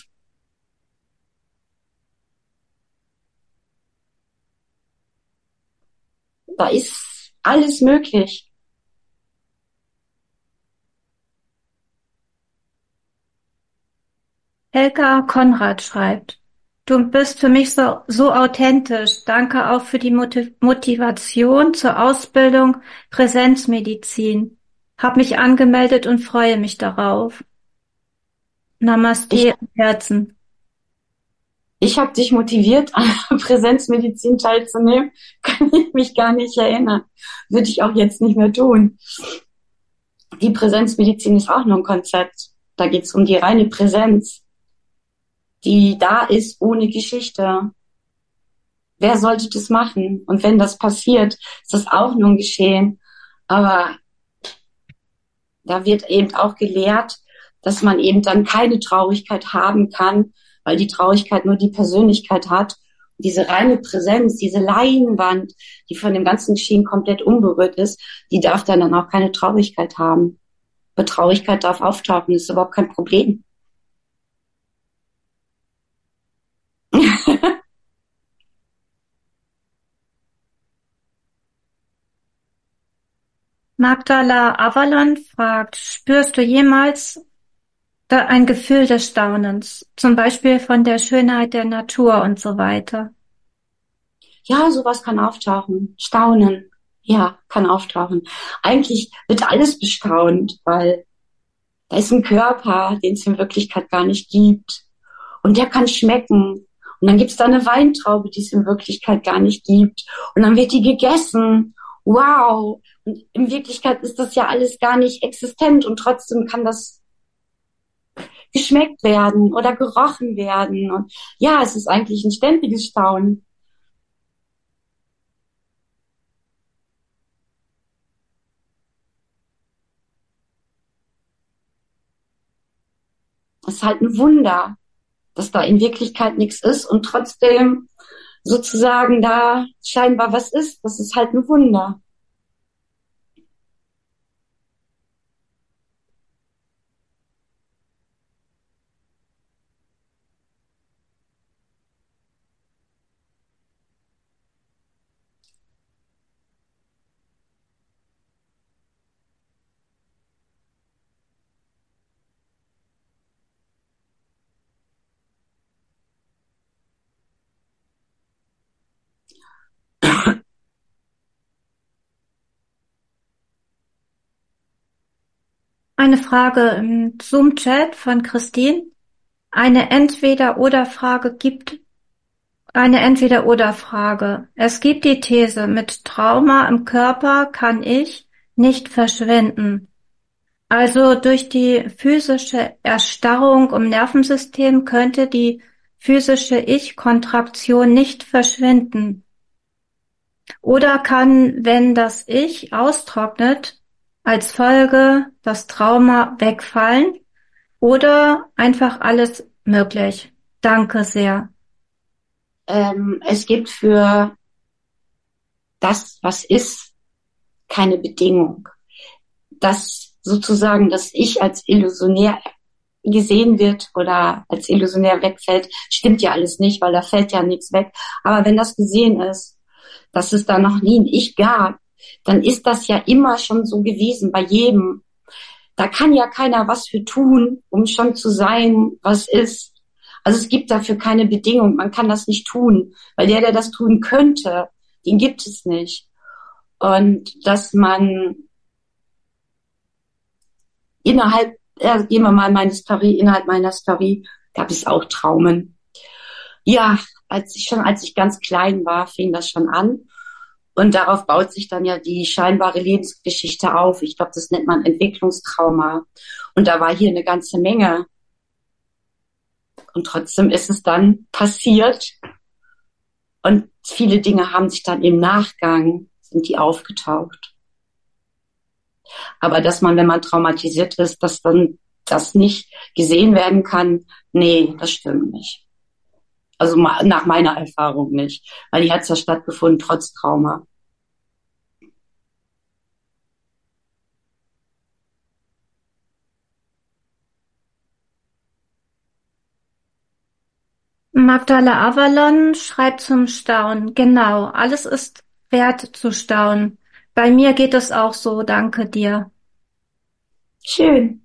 Da ist alles möglich. Helga Konrad schreibt, du bist für mich so, so authentisch. Danke auch für die Motiv- Motivation zur Ausbildung Präsenzmedizin. Hab mich angemeldet und freue mich darauf. Namaste Ich, im Herzen. ich habe dich motiviert, an Präsenzmedizin teilzunehmen. Kann ich mich gar nicht erinnern. Würde ich auch jetzt nicht mehr tun. Die Präsenzmedizin ist auch nur ein Konzept. Da geht es um die reine Präsenz, die da ist ohne Geschichte. Wer sollte das machen? Und wenn das passiert, ist das auch nur ein Geschehen. Aber da wird eben auch gelehrt, dass man eben dann keine Traurigkeit haben kann, weil die Traurigkeit nur die Persönlichkeit hat. Und diese reine Präsenz, diese Leinwand, die von dem ganzen Geschehen komplett unberührt ist, die darf dann, dann auch keine Traurigkeit haben. Aber Traurigkeit darf auftauchen, ist überhaupt kein Problem. Magdala Avalon fragt, spürst du jemals da ein Gefühl des Staunens, zum Beispiel von der Schönheit der Natur und so weiter? Ja, sowas kann auftauchen. Staunen. Ja, kann auftauchen. Eigentlich wird alles bestaunt, weil da ist ein Körper, den es in Wirklichkeit gar nicht gibt. Und der kann schmecken. Und dann gibt's da eine Weintraube, die es in Wirklichkeit gar nicht gibt. Und dann wird die gegessen. Wow. Und in Wirklichkeit ist das ja alles gar nicht existent und trotzdem kann das geschmeckt werden oder gerochen werden. Und ja, es ist eigentlich ein ständiges Staunen. Es ist halt ein Wunder, dass da in Wirklichkeit nichts ist und trotzdem sozusagen da scheinbar was ist. Das ist halt ein Wunder. Eine Frage im Zoom-Chat von Christine. Eine Entweder-oder-Frage gibt eine Entweder-oder-Frage. Es gibt die These, mit Trauma im Körper kann ich nicht verschwinden. Also durch die physische Erstarrung im Nervensystem könnte die physische Ich-Kontraktion nicht verschwinden. Oder kann, wenn das Ich austrocknet, als Folge das Trauma wegfallen? Oder einfach alles möglich? Danke sehr. Ähm, es gibt für das, was ist, keine Bedingung. Dass sozusagen das Ich als illusionär gesehen wird oder als illusionär wegfällt, stimmt ja alles nicht, weil da fällt ja nichts weg. Aber wenn das gesehen ist, dass es da noch nie ein Ich gab, dann ist das ja immer schon so gewesen bei jedem. Da kann ja keiner was für tun, um schon zu sein, was ist. Also es gibt dafür keine Bedingung. Man kann das nicht tun, weil der, der das tun könnte, den gibt es nicht. Und dass man innerhalb, ja, gehen wir mal meine Story, innerhalb meiner Story gab es auch Traumen. Ja, als ich schon, als ich ganz klein war, fing das schon an. Und darauf baut sich dann ja die scheinbare Lebensgeschichte auf. Ich glaube, das nennt man Entwicklungstrauma. Und da war hier eine ganze Menge. Und trotzdem ist es dann passiert. Und viele Dinge haben sich dann im Nachgang, sind die aufgetaucht. Aber dass man, wenn man traumatisiert ist, dass dann das nicht gesehen werden kann, nee, das stimmt nicht. Also nach meiner Erfahrung nicht. Weil die hat es ja stattgefunden, trotz Trauma. Magdala Avalon schreibt zum Staunen. Genau, alles ist wert zu staunen. Bei mir geht es auch so, danke dir. Schön.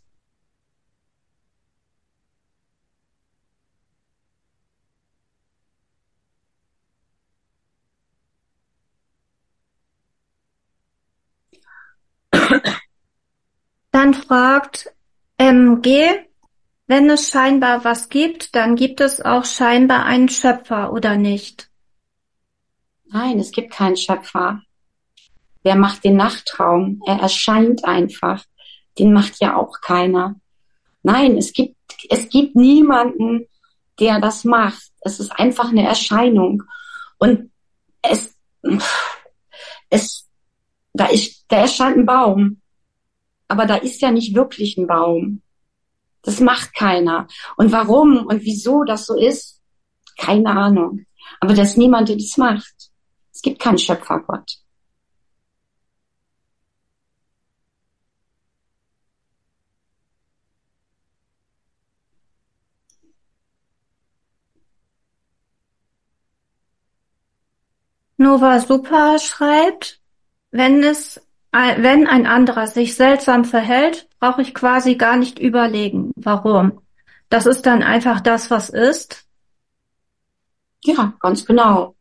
Dann fragt M G, wenn es scheinbar was gibt, dann gibt es auch scheinbar einen Schöpfer, oder nicht? Nein, es gibt keinen Schöpfer. Wer macht den Nachttraum? Er erscheint einfach. Den macht ja auch keiner. Nein, es gibt, es gibt niemanden, der das macht. Es ist einfach eine Erscheinung. Und es, es, da ist, da erscheint ein Baum. Aber da ist ja nicht wirklich ein Baum. Das macht keiner. Und warum und wieso das so ist, keine Ahnung. Aber da ist niemand, der das macht. Es gibt keinen Schöpfergott. Nova Super schreibt, wenn es, wenn ein anderer sich seltsam verhält, brauche ich quasi gar nicht überlegen, warum. Das ist dann einfach das, was ist. Ja, ganz genau.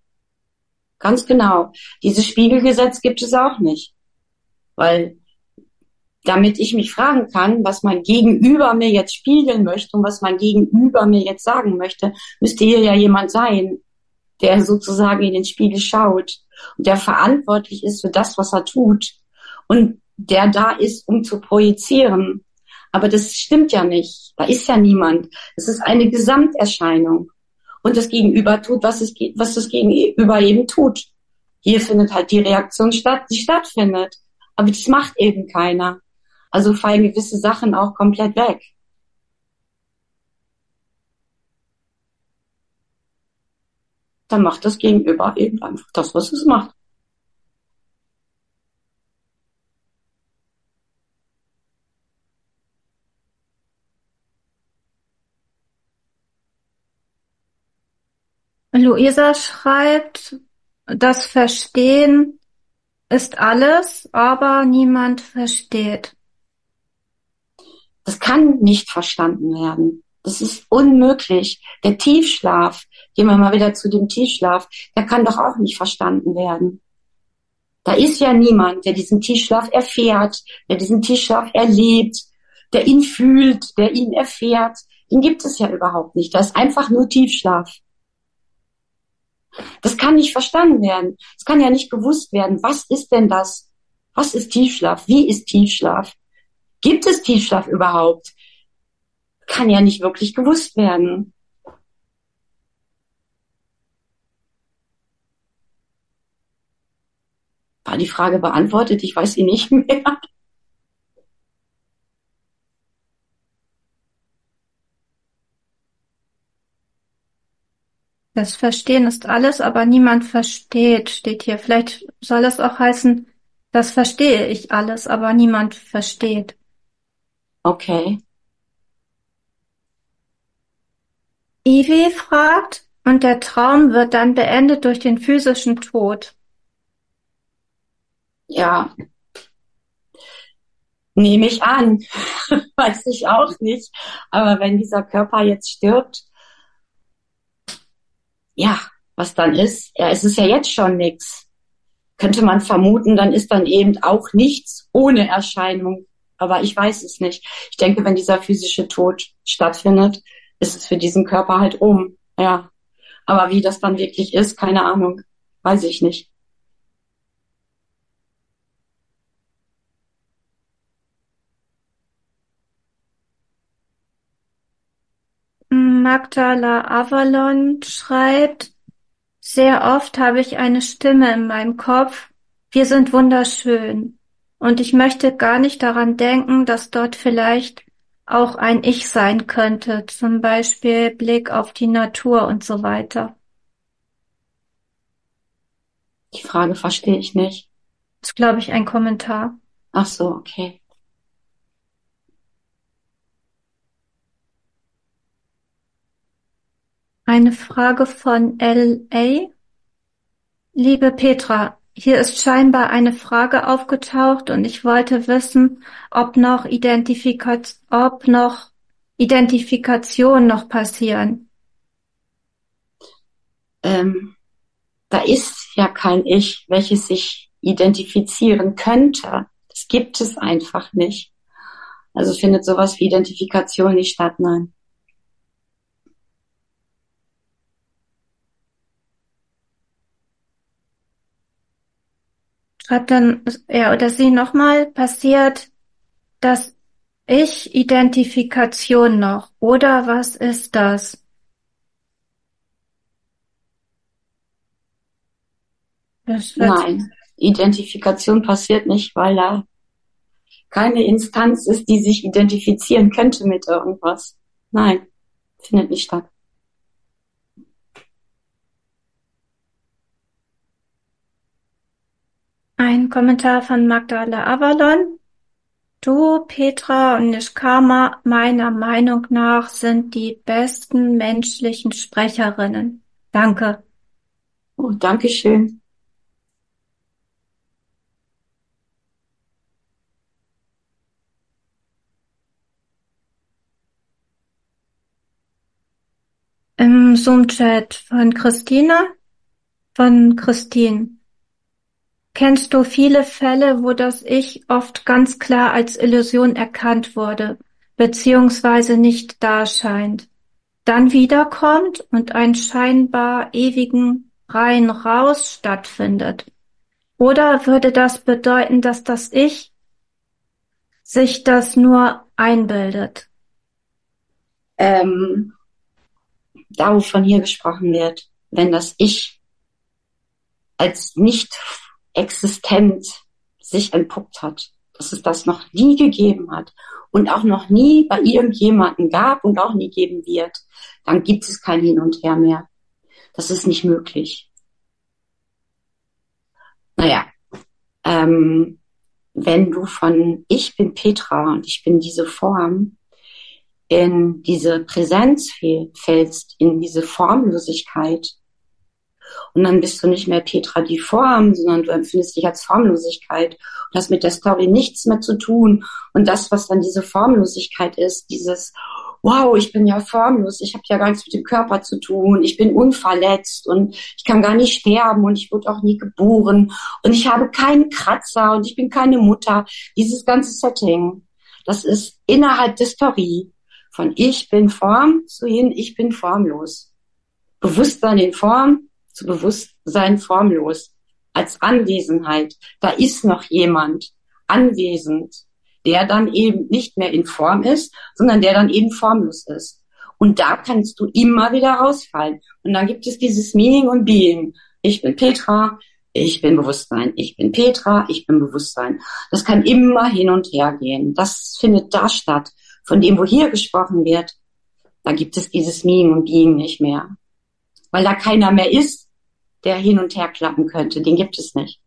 Ganz genau. Dieses Spiegelgesetz gibt es auch nicht. Weil damit ich mich fragen kann, was mein Gegenüber mir jetzt spiegeln möchte und was mein Gegenüber mir jetzt sagen möchte, müsste hier ja jemand sein, der sozusagen in den Spiegel schaut und der verantwortlich ist für das, was er tut und der da ist, um zu projizieren. Aber das stimmt ja nicht. Da ist ja niemand. Es ist eine Gesamterscheinung. Und das Gegenüber tut, was, es, was das Gegenüber eben tut. Hier findet halt die Reaktion statt, die stattfindet. Aber das macht eben keiner. Also fallen gewisse Sachen auch komplett weg. Dann macht das Gegenüber eben einfach das, was es macht. Luisa schreibt, das Verstehen ist alles, aber niemand versteht. Das kann nicht verstanden werden. Das ist unmöglich. Der Tiefschlaf, gehen wir mal wieder zu dem Tiefschlaf, der kann doch auch nicht verstanden werden. Da ist ja niemand, der diesen Tiefschlaf erfährt, der diesen Tiefschlaf erlebt, der ihn fühlt, der ihn erfährt. Den gibt es ja überhaupt nicht. Da ist einfach nur Tiefschlaf. Das kann nicht verstanden werden. Es kann ja nicht gewusst werden. Was ist denn das? Was ist Tiefschlaf? Wie ist Tiefschlaf? Gibt es Tiefschlaf überhaupt? Kann ja nicht wirklich gewusst werden. War die Frage beantwortet? Ich weiß sie nicht mehr. Das Verstehen ist alles, aber niemand versteht, steht hier. Vielleicht soll es auch heißen, das verstehe ich alles, aber niemand versteht. Okay. Ivy fragt, und der Traum wird dann beendet durch den physischen Tod. Ja, nehme ich an. Weiß ich auch nicht. Aber wenn dieser Körper jetzt stirbt, ja, was dann ist? Ja, es ist ja jetzt schon nichts. Könnte man vermuten, dann ist dann eben auch nichts ohne Erscheinung. Aber ich weiß es nicht. Ich denke, wenn dieser physische Tod stattfindet, ist es für diesen Körper halt um. Ja. Aber wie das dann wirklich ist, keine Ahnung. Weiß ich nicht. Magdala Avalon schreibt, sehr oft habe ich eine Stimme in meinem Kopf, wir sind wunderschön. Und ich möchte gar nicht daran denken, dass dort vielleicht auch ein Ich sein könnte, zum Beispiel Blick auf die Natur und so weiter. Die Frage verstehe ich nicht. Das ist, glaube ich, ein Kommentar. Ach so, okay. Eine Frage von L A. Liebe Petra, hier ist scheinbar eine Frage aufgetaucht und ich wollte wissen, ob noch Identifikat, ob noch Identifikation noch passieren. Ähm, da ist ja kein Ich, welches sich identifizieren könnte. Das gibt es einfach nicht. Also findet sowas wie Identifikation nicht statt, nein. Schreibt dann er oder sie nochmal, passiert das Ich-Identifikation noch oder was ist das? Das wird Nein, Identifikation passiert nicht, weil da keine Instanz ist, die sich identifizieren könnte mit irgendwas. Nein, findet nicht statt. ein Kommentar von Magdala Avalon. Du, Petra und Nishkama, meiner Meinung nach sind die besten menschlichen Sprecherinnen. Danke. Oh, danke schön. Im Zoom-Chat von Christina, von Christine. Kennst du viele Fälle, wo das Ich oft ganz klar als Illusion erkannt wurde, beziehungsweise nicht dascheint, dann wiederkommt und ein scheinbar ewigen Rein-Raus stattfindet? Oder würde das bedeuten, dass das Ich sich das nur einbildet? Ähm, da, wovon hier gesprochen wird, wenn das Ich als nicht existent sich entpuppt hat, dass es das noch nie gegeben hat und auch noch nie bei irgendjemanden gab und auch nie geben wird, dann gibt es kein Hin und Her mehr. Das ist nicht möglich. Naja, ähm, wenn du von ich bin Petra und ich bin diese Form in diese Präsenz fällst, in diese Formlosigkeit, und dann bist du nicht mehr Petra die Form, sondern du empfindest dich als Formlosigkeit und hast mit der Story nichts mehr zu tun. Und das, was dann diese Formlosigkeit ist, dieses wow, ich bin ja formlos, ich habe ja gar nichts mit dem Körper zu tun, ich bin unverletzt und ich kann gar nicht sterben und ich wurde auch nie geboren und ich habe keinen Kratzer und ich bin keine Mutter. Dieses ganze Setting, das ist innerhalb der Story von ich bin Form zu hin, ich bin formlos. Bewusstsein in Form zu Bewusstsein formlos. Als Anwesenheit. Da ist noch jemand anwesend, der dann eben nicht mehr in Form ist, sondern der dann eben formlos ist. Und da kannst du immer wieder rausfallen. Und dann gibt es dieses Meaning und Being. Ich bin Petra, ich bin Bewusstsein. Ich bin Petra, ich bin Bewusstsein. Das kann immer hin und her gehen. Das findet da statt. Von dem, wo hier gesprochen wird, da gibt es dieses Meaning und Being nicht mehr. Weil da keiner mehr ist, der hin und her klappen könnte. Den gibt es nicht.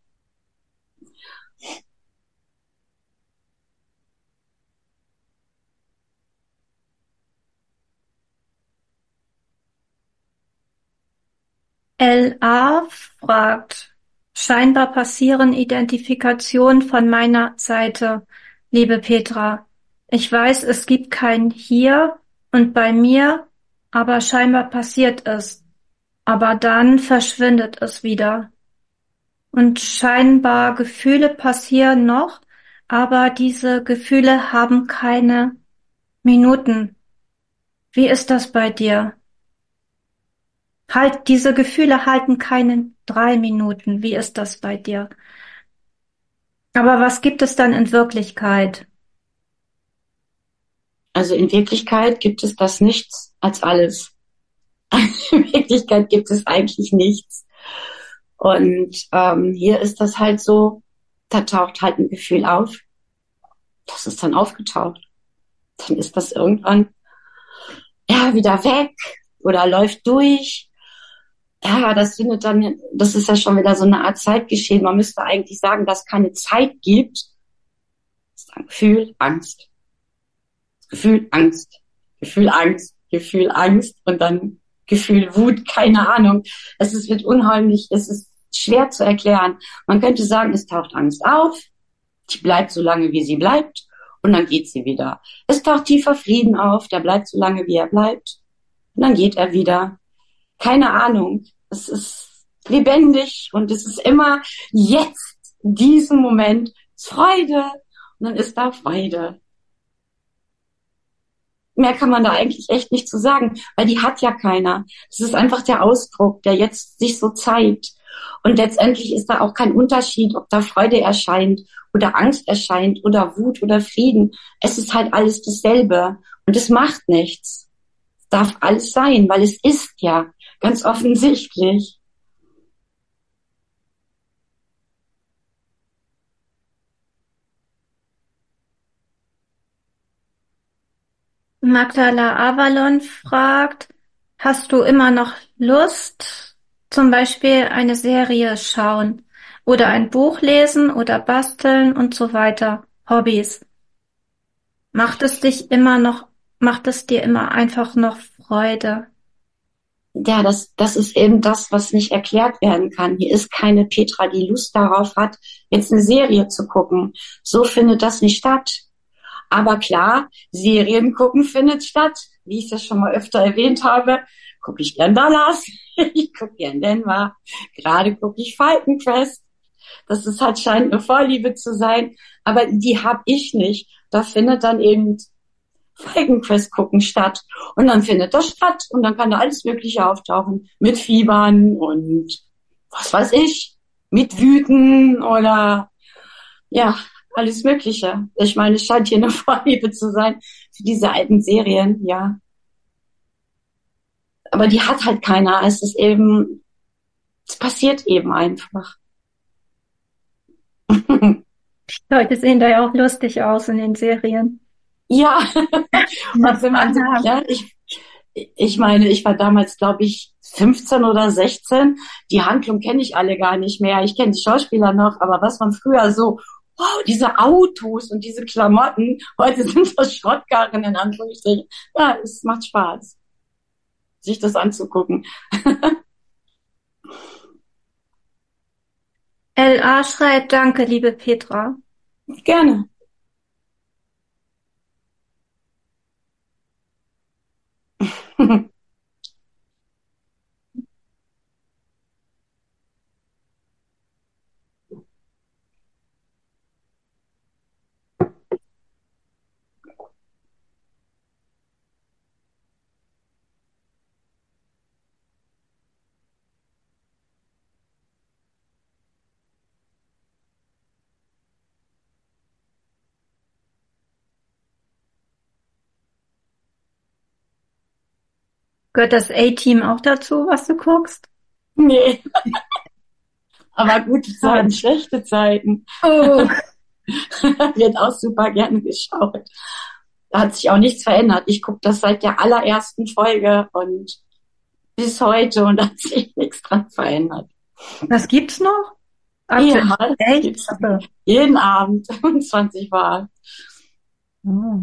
L A fragt, scheinbar passieren Identifikationen von meiner Seite, liebe Petra. Ich weiß, es gibt kein Hier und bei mir, aber scheinbar passiert es. Aber dann verschwindet es wieder. Und scheinbar Gefühle passieren noch, aber diese Gefühle haben keine Minuten. Wie ist das bei dir? Halt, diese Gefühle halten keine drei Minuten. Wie ist das bei dir? Aber was gibt es dann in Wirklichkeit? Also in Wirklichkeit gibt es das nichts als alles. In Wirklichkeit gibt es eigentlich nichts. Und ähm, hier ist das halt so, da taucht halt ein Gefühl auf. Das ist dann aufgetaucht. Dann ist das irgendwann ja wieder weg oder läuft durch. Ja, das findet dann, das ist ja schon wieder so eine Art Zeitgeschehen. Man müsste eigentlich sagen, dass es keine Zeit gibt. Das ist ein Gefühl, Angst. Gefühl, Angst. Gefühl, Angst. Gefühl, Angst. Und dann Gefühl, Wut, keine Ahnung. Es ist, wird unheimlich, es ist schwer zu erklären. Man könnte sagen, es taucht Angst auf. Die bleibt so lange, wie sie bleibt. Und dann geht sie wieder. Es taucht tiefer Frieden auf. Der bleibt so lange, wie er bleibt. Und dann geht er wieder. Keine Ahnung. Es ist lebendig und es ist immer jetzt, diesen Moment, Freude. Und dann ist da Freude. Mehr kann man da eigentlich echt nicht zu sagen, weil die hat ja keiner. Das ist einfach der Ausdruck, der jetzt sich so zeigt. Und letztendlich ist da auch kein Unterschied, ob da Freude erscheint oder Angst erscheint oder Wut oder Frieden. Es ist halt alles dasselbe und es macht nichts. Es darf alles sein, weil es ist ja ganz offensichtlich. Magdala Avalon fragt, hast du immer noch Lust, zum Beispiel eine Serie schauen oder ein Buch lesen oder basteln und so weiter? Hobbys. Macht es dich immer noch, macht es dir immer einfach noch Freude? Ja, das, das ist eben das, was nicht erklärt werden kann. Hier ist keine Petra, die Lust darauf hat, jetzt eine Serie zu gucken. So findet das nicht statt. Aber klar, Serien gucken findet statt. Wie ich das schon mal öfter erwähnt habe, gucke ich gern Dallas, ich gucke gern Denver, gerade gucke ich Falcon Crest. Das ist halt scheint eine Vorliebe zu sein, aber die habe ich nicht. Da findet dann eben Felgenquest gucken statt. Und dann findet das statt und dann kann da alles Mögliche auftauchen. Mit Fiebern und was weiß ich, mit Wüten oder ja, alles Mögliche. Ich meine, es scheint hier eine Vorliebe zu sein für diese alten Serien, ja. Aber die hat halt keiner. Es ist eben, es passiert eben einfach. Leute sehen da ja auch lustig aus in den Serien. Ja, und wenn man so, ja, ich, ich meine, ich war damals, glaube ich, fünfzehn oder sechzehn. Die Handlung kenne ich alle gar nicht mehr. Ich kenne die Schauspieler noch, aber was man früher so, wow, diese Autos und diese Klamotten, heute sind das Schrottkarren in Anführungsstrichen. Ja, es macht Spaß, sich das anzugucken. L A schreibt, danke, liebe Petra. Gerne. Gehört das A-Team auch dazu, was du guckst? Nee. Aber gute Zeiten, schlechte Zeiten. Oh. Wird auch super gerne geschaut. Da hat sich auch nichts verändert. Ich gucke das seit der allerersten Folge und bis heute und da hat sich nichts dran verändert. Das gibt's noch? Ja, echt? Jeden Abend um zwanzig Mal. Oh.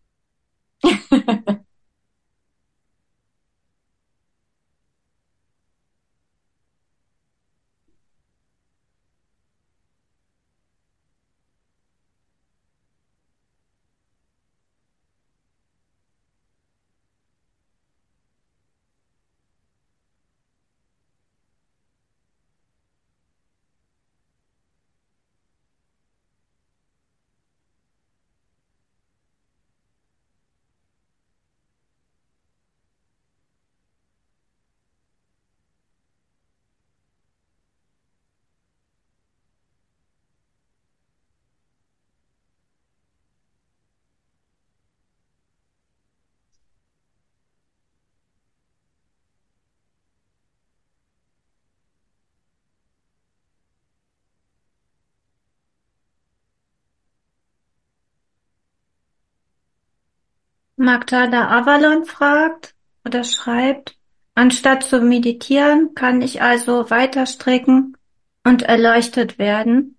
Magdala Avalon fragt oder schreibt, anstatt zu meditieren, kann ich also weiter stricken und erleuchtet werden?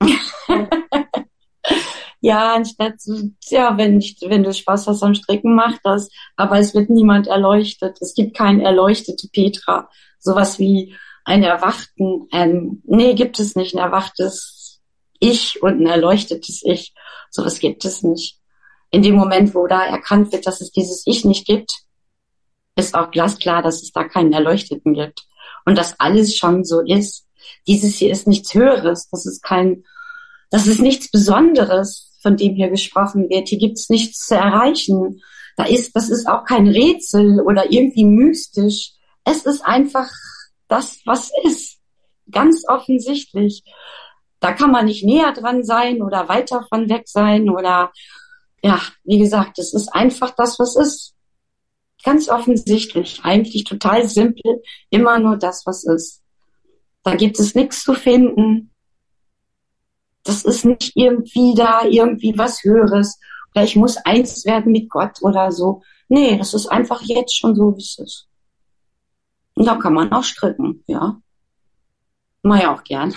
Ja, anstatt zu, ja, wenn ich, wenn du Spaß hast am Stricken, mach das. Aber es wird niemand erleuchtet. Es gibt keine erleuchtete Petra. Sowas wie ein erwachten, ähm, nee, gibt es nicht. Ein erwachtes Ich und ein erleuchtetes Ich. Sowas gibt es nicht. In dem Moment, wo da erkannt wird, dass es dieses Ich nicht gibt, ist auch glasklar, dass es da keinen Erleuchteten gibt. Und dass alles schon so ist. Dieses hier ist nichts Höheres. Das ist kein, das ist nichts Besonderes, von dem hier gesprochen wird. Hier gibt es nichts zu erreichen. Da ist, das ist auch kein Rätsel oder irgendwie mystisch. Es ist einfach das, was ist. Ganz offensichtlich. Da kann man nicht näher dran sein oder weiter von weg sein oder, ja, wie gesagt, es ist einfach das, was ist. Ganz offensichtlich. Eigentlich total simpel. Immer nur das, was ist. Da gibt es nichts zu finden. Das ist nicht irgendwie da, irgendwie was Höheres. Oder ich muss eins werden mit Gott oder so. Nee, das ist einfach jetzt schon so, wie es ist. Und da kann man auch stricken, ja. Mach ja auch gern.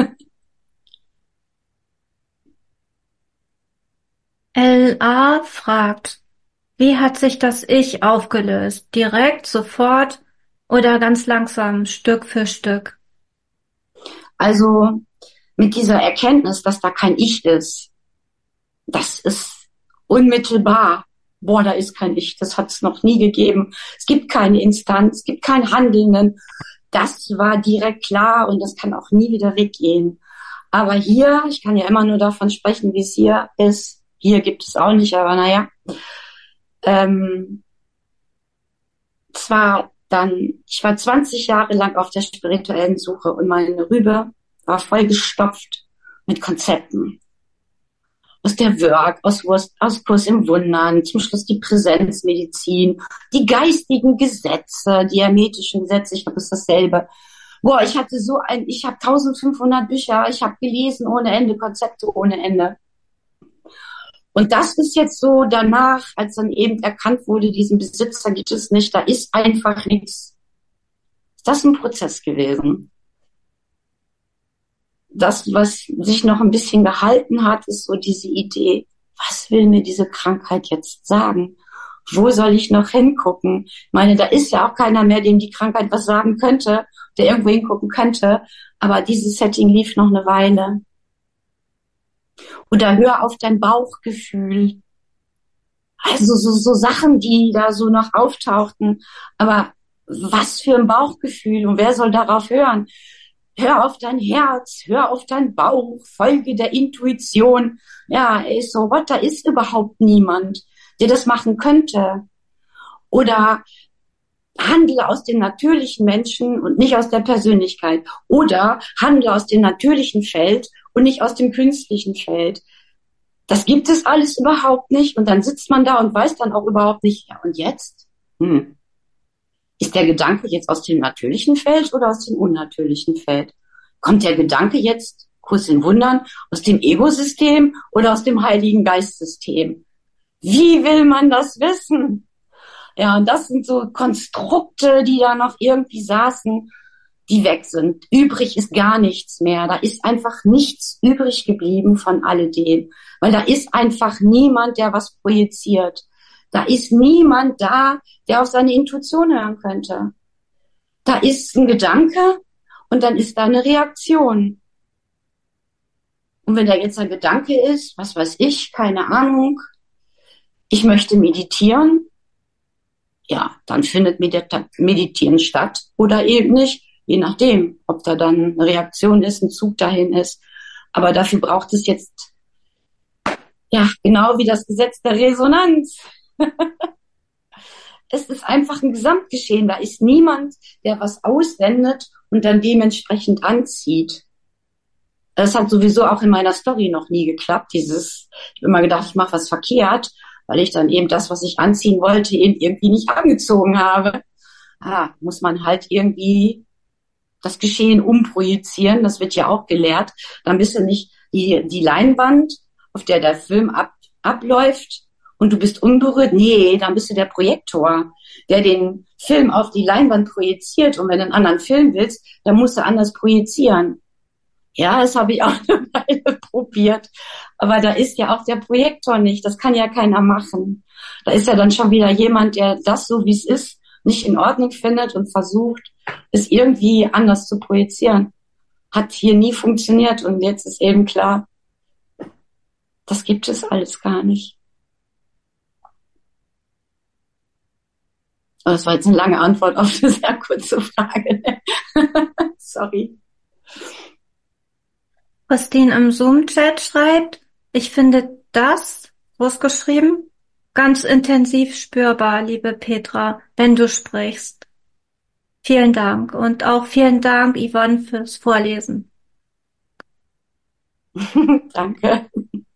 L A fragt, wie hat sich das Ich aufgelöst? Direkt, sofort oder ganz langsam, Stück für Stück? Also mit dieser Erkenntnis, dass da kein Ich ist, das ist unmittelbar. Boah, da ist kein Ich, das hat es noch nie gegeben. Es gibt keine Instanz, es gibt keinen Handelnden. Das war direkt klar und das kann auch nie wieder weggehen. Aber hier, ich kann ja immer nur davon sprechen, wie es hier ist. Hier gibt es auch nicht, aber naja. Ähm, zwar dann, ich war zwanzig Jahre lang auf der spirituellen Suche und meine Rübe war vollgestopft mit Konzepten. Aus der Work, aus, Wurst, aus Kurs im Wundern, zum Schluss die Präsenzmedizin, die geistigen Gesetze, die hermetischen Gesetze, ich glaube, es ist dasselbe. Boah, ich hatte so ein, ich habe eintausendfünfhundert Bücher, ich habe gelesen ohne Ende, Konzepte ohne Ende. Und das ist jetzt so danach, als dann eben erkannt wurde, diesen Besitzer gibt es nicht, da ist einfach nichts. Ist das ein Prozess gewesen? Das, was sich noch ein bisschen gehalten hat, ist so diese Idee, was will mir diese Krankheit jetzt sagen? Wo soll ich noch hingucken? Ich meine, da ist ja auch keiner mehr, dem die Krankheit was sagen könnte, der irgendwo hingucken könnte. Aber dieses Setting lief noch eine Weile. Oder hör auf dein Bauchgefühl. Also so, so Sachen, die da so noch auftauchten. Aber was für ein Bauchgefühl und wer soll darauf hören? Hör auf dein Herz, hör auf deinen Bauch, folge der Intuition. Ja, ey, so what, da ist überhaupt niemand, der das machen könnte. Oder handle aus dem natürlichen Menschen und nicht aus der Persönlichkeit. Oder handle aus dem natürlichen Feld und nicht aus dem künstlichen Feld. Das gibt es alles überhaupt nicht. Und dann sitzt man da und weiß dann auch überhaupt nicht, ja, und jetzt? Hm. Ist der Gedanke jetzt aus dem natürlichen Feld oder aus dem unnatürlichen Feld? Kommt der Gedanke jetzt, Kurs in Wundern, aus dem Ego-System oder aus dem Heiligen Geist-System? Wie will man das wissen? Ja, und das sind so Konstrukte, die da noch irgendwie saßen, die weg sind. Übrig ist gar nichts mehr. Da ist einfach nichts übrig geblieben von alledem. Weil da ist einfach niemand, der was projiziert. Da ist niemand da, der auf seine Intuition hören könnte. Da ist ein Gedanke und dann ist da eine Reaktion. Und wenn da jetzt ein Gedanke ist, was weiß ich, keine Ahnung, ich möchte meditieren, ja, dann findet Meditieren statt oder eben nicht, je nachdem, ob da dann eine Reaktion ist, ein Zug dahin ist. Aber dafür braucht es jetzt, ja, genau wie das Gesetz der Resonanz. Es ist einfach ein Gesamtgeschehen. Da ist niemand, der was aussendet und dann dementsprechend anzieht. Das hat sowieso auch in meiner Story noch nie geklappt. Dieses, ich habe immer gedacht, ich mache was verkehrt, weil ich dann eben das, was ich anziehen wollte, eben irgendwie nicht angezogen habe. Ah, muss man halt irgendwie das Geschehen umprojizieren. Das wird ja auch gelehrt. Dann bist du nicht die, die Leinwand, auf der der Film ab, abläuft, und du bist unberührt. Nee, dann bist du der Projektor, der den Film auf die Leinwand projiziert. Und wenn du einen anderen Film willst, dann musst du anders projizieren. Ja, das habe ich auch eine Weile probiert. Aber da ist ja auch der Projektor nicht. Das kann ja keiner machen. Da ist ja dann schon wieder jemand, der das so, wie es ist, nicht in Ordnung findet und versucht, es irgendwie anders zu projizieren. Hat hier nie funktioniert. Und jetzt ist eben klar, das gibt es alles gar nicht. Das war jetzt eine lange Antwort auf eine sehr kurze Frage. Sorry. Christine im Zoom-Chat schreibt, ich finde das, großgeschrieben, ganz intensiv spürbar, liebe Petra, wenn du sprichst. Vielen Dank. Und auch vielen Dank, Yvonne, fürs Vorlesen. Danke.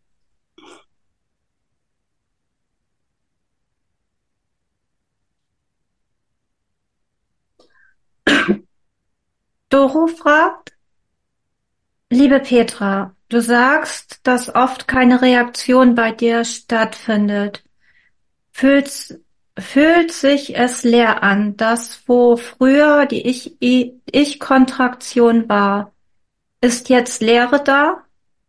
Doro fragt, liebe Petra, du sagst, dass oft keine Reaktion bei dir stattfindet. Fühlt, fühlt sich es leer an, das, wo früher die Ich, Ich-Kontraktion war. Ist jetzt Leere da?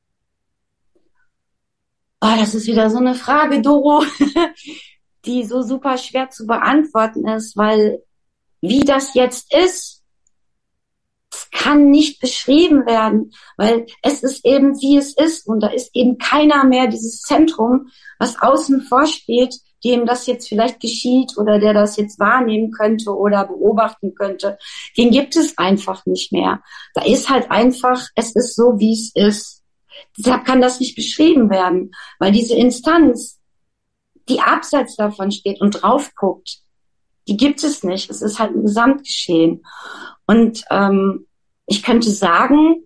Oh, das ist wieder so eine Frage, Doro, die so super schwer zu beantworten ist, weil wie das jetzt ist, es kann nicht beschrieben werden, weil es ist eben, wie es ist. Und da ist eben keiner mehr, dieses Zentrum, was außen vor steht, dem das jetzt vielleicht geschieht oder der das jetzt wahrnehmen könnte oder beobachten könnte, den gibt es einfach nicht mehr. Da ist halt einfach, es ist so, wie es ist. Deshalb kann das nicht beschrieben werden, weil diese Instanz, die abseits davon steht und drauf guckt, die gibt es nicht. Es ist halt ein Gesamtgeschehen. Und ähm, ich könnte sagen,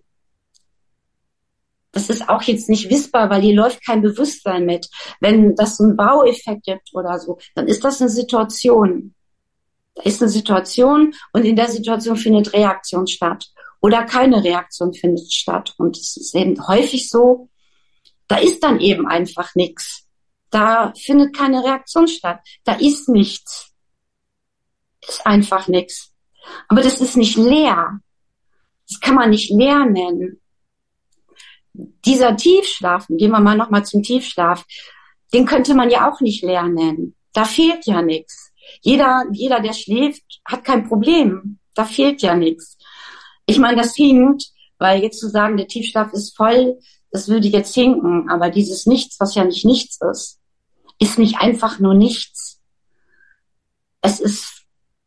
das ist auch jetzt nicht wissbar, weil hier läuft kein Bewusstsein mit. Wenn das so einen Baueffekt gibt oder so, dann ist das eine Situation. Da ist eine Situation und in der Situation findet Reaktion statt. Oder keine Reaktion findet statt. Und es ist eben häufig so, da ist dann eben einfach nichts. Da findet keine Reaktion statt. Da ist nichts. Ist einfach nichts. Aber das ist nicht leer. Das kann man nicht leer nennen. Dieser Tiefschlaf, gehen wir mal nochmal zum Tiefschlaf, den könnte man ja auch nicht leer nennen. Da fehlt ja nichts. Jeder, jeder, der schläft, hat kein Problem. Da fehlt ja nichts. Ich meine, das hinkt, weil jetzt zu sagen, der Tiefschlaf ist voll, das würde jetzt hinken. Aber dieses Nichts, was ja nicht nichts ist, ist nicht einfach nur nichts. Es ist,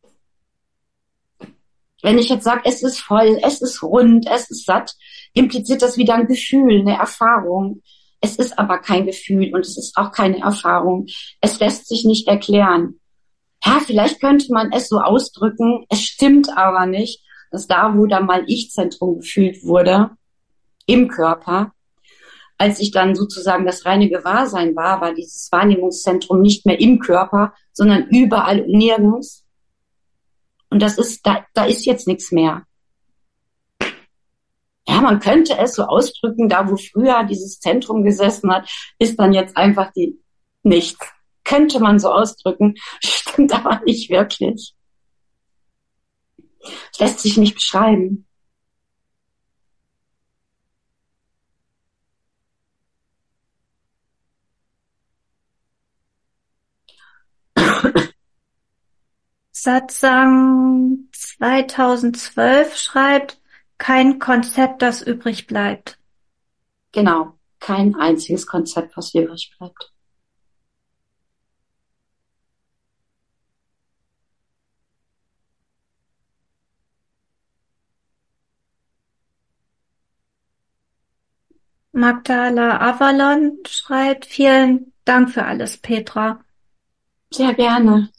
wenn ich jetzt sage, es ist voll, es ist rund, es ist satt, impliziert das wieder ein Gefühl, eine Erfahrung. Es ist aber kein Gefühl und es ist auch keine Erfahrung. Es lässt sich nicht erklären. Ja, vielleicht könnte man es so ausdrücken, es stimmt aber nicht, dass da, wo da mal Ich-Zentrum gefühlt wurde, im Körper, als ich dann sozusagen das reine Gewahrsein war, war dieses Wahrnehmungszentrum nicht mehr im Körper, sondern überall und nirgends. Und das ist, da, da ist jetzt nichts mehr. Ja, man könnte es so ausdrücken, da wo früher dieses Zentrum gesessen hat, ist dann jetzt einfach die nichts. Könnte man so ausdrücken, stimmt aber nicht wirklich. Es lässt sich nicht beschreiben. Satsang zweitausendzwölf schreibt, kein Konzept, das übrig bleibt. Genau, kein einziges Konzept, was übrig bleibt. Magdala Avalon schreibt, vielen Dank für alles, Petra. Sehr gerne.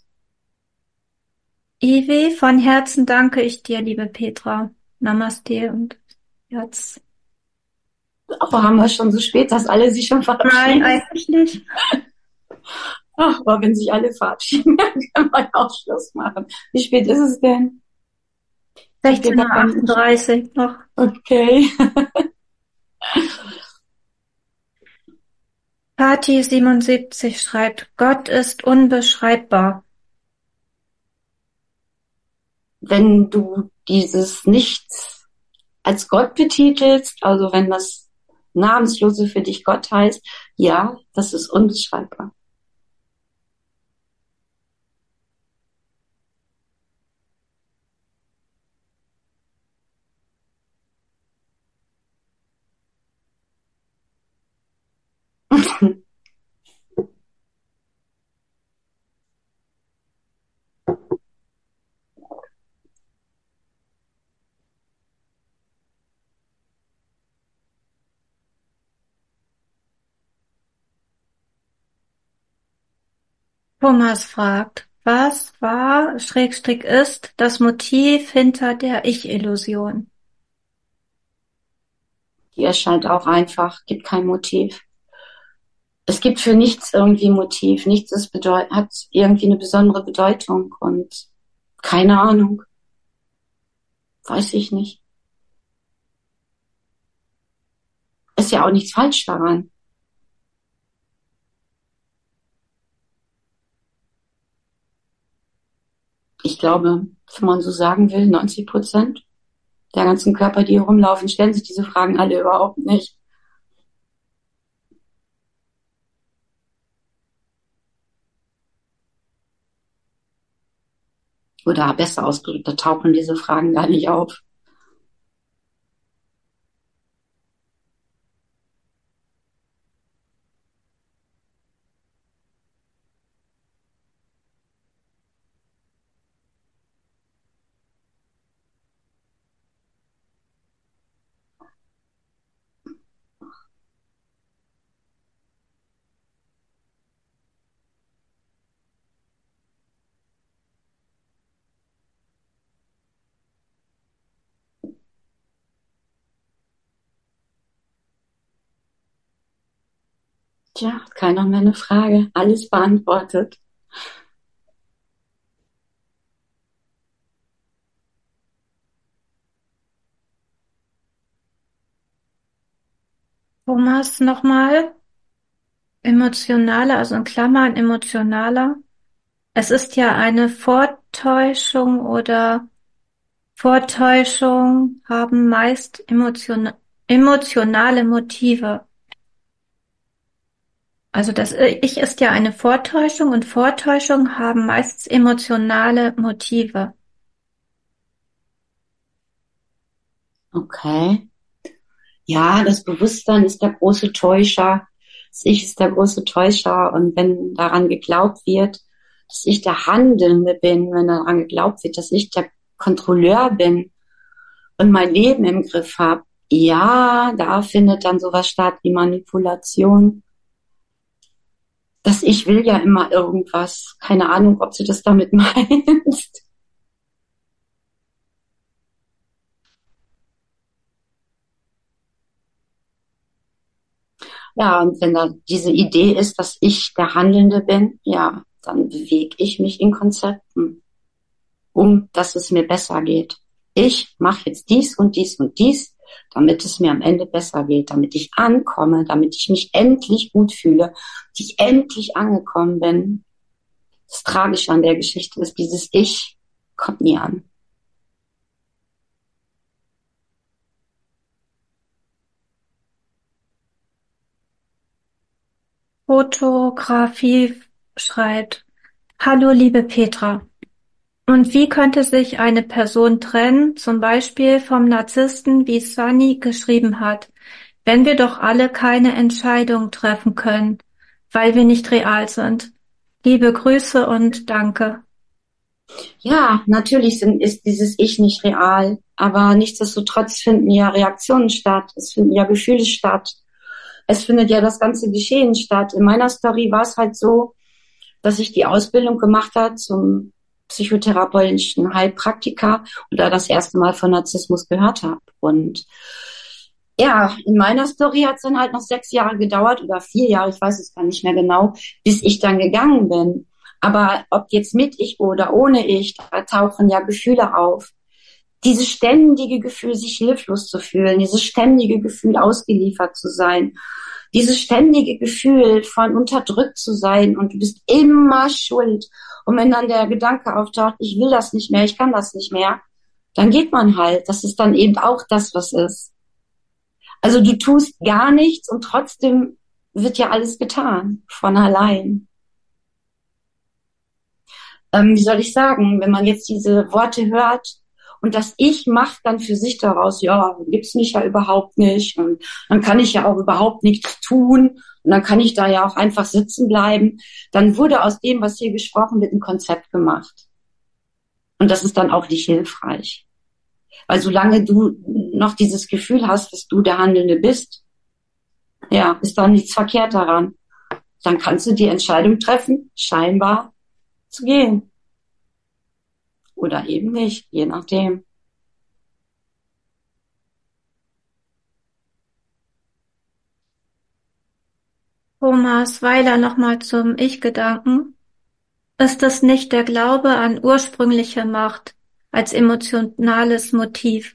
Ivi, von Herzen danke ich dir, liebe Petra. Namaste und jetzt. Aber haben wir schon so spät, dass alle sich schon verabschieden? Nein, eigentlich nicht. Ach, aber wenn sich alle verabschieden, dann können wir auch Schluss machen. Wie spät ist es denn? sechzehn Uhr achtunddreißig noch. Okay. Pati siebenundsiebzig schreibt, Gott ist unbeschreibbar. Wenn du dieses Nichts als Gott betitelst, also wenn das Namenslose für dich Gott heißt, ja, das ist unbeschreibbar. Thomas fragt, was war, Schrägstrich ist, das Motiv hinter der Ich-Illusion? Die erscheint auch einfach, gibt kein Motiv. Es gibt für nichts irgendwie ein Motiv. Nichts ist bedeut- hat irgendwie eine besondere Bedeutung und keine Ahnung. Weiß ich nicht. Ist ja auch nichts falsch daran. Ich glaube, wenn man so sagen will, neunzig Prozent der ganzen Körper, die hier rumlaufen, stellen sich diese Fragen alle überhaupt nicht. Oder besser ausgedrückt, da tauchen diese Fragen gar nicht auf. Tja, keiner mehr eine Frage. Alles beantwortet. Thomas, nochmal. Emotionaler, also in Klammern emotionaler. Es ist ja eine Vortäuschung oder Vortäuschung haben meist emotion emotionale Motive. Also das Ich ist ja eine Vortäuschung und Vortäuschungen haben meist emotionale Motive. Okay. Ja, das Bewusstsein ist der große Täuscher. Das Ich ist der große Täuscher. Und wenn daran geglaubt wird, dass ich der Handelnde bin, wenn daran geglaubt wird, dass ich der Kontrolleur bin und mein Leben im Griff habe, ja, da findet dann sowas statt wie Manipulation. Das Ich will ja immer irgendwas. Keine Ahnung, ob du das damit meinst. Ja, und wenn da diese Idee ist, dass ich der Handelnde bin, ja, dann bewege ich mich in Konzepten, um dass es mir besser geht. Ich mache jetzt dies und dies und dies, damit es mir am Ende besser geht, damit ich ankomme, damit ich mich endlich gut fühle, dass ich endlich angekommen bin. Das Tragische an der Geschichte ist, dieses Ich kommt nie an. Fotografie schreibt: Hallo liebe Petra. Und wie könnte sich eine Person trennen, zum Beispiel vom Narzissten, wie Sunny geschrieben hat, wenn wir doch alle keine Entscheidung treffen können, weil wir nicht real sind? Liebe Grüße und danke. Ja, natürlich sind, ist dieses Ich nicht real, aber nichtsdestotrotz finden ja Reaktionen statt, es finden ja Gefühle statt, es findet ja das ganze Geschehen statt. In meiner Story war es halt so, dass ich die Ausbildung gemacht habe zum psychotherapeutischen Heilpraktiker und da das erste Mal von Narzissmus gehört habe. Und ja, in meiner Story hat es dann halt noch sechs Jahre gedauert oder vier Jahre, ich weiß es gar nicht mehr genau, bis ich dann gegangen bin. Aber ob jetzt mit Ich oder ohne Ich, da tauchen ja Gefühle auf. Dieses ständige Gefühl, sich hilflos zu fühlen, dieses ständige Gefühl, ausgeliefert zu sein, dieses ständige Gefühl von unterdrückt zu sein und du bist immer schuld. Und wenn dann der Gedanke auftaucht, ich will das nicht mehr, ich kann das nicht mehr, dann geht man halt. Das ist dann eben auch das, was ist. Also du tust gar nichts und trotzdem wird ja alles getan von allein. Ähm, wie soll ich sagen, wenn man jetzt diese Worte hört und das Ich macht dann für sich daraus, ja, gibt's mich ja überhaupt nicht und dann kann ich ja auch überhaupt nichts tun und dann kann ich da ja auch einfach sitzen bleiben, dann wurde aus dem, was hier gesprochen wird, ein Konzept gemacht. Und das ist dann auch nicht hilfreich. Weil solange du noch dieses Gefühl hast, dass du der Handelnde bist, ja, ist da nichts verkehrt daran. Dann kannst du die Entscheidung treffen, scheinbar zu gehen. Oder eben nicht, je nachdem. Thomas Weiler nochmal zum Ich-Gedanken. Ist es nicht der Glaube an ursprüngliche Macht als emotionales Motiv?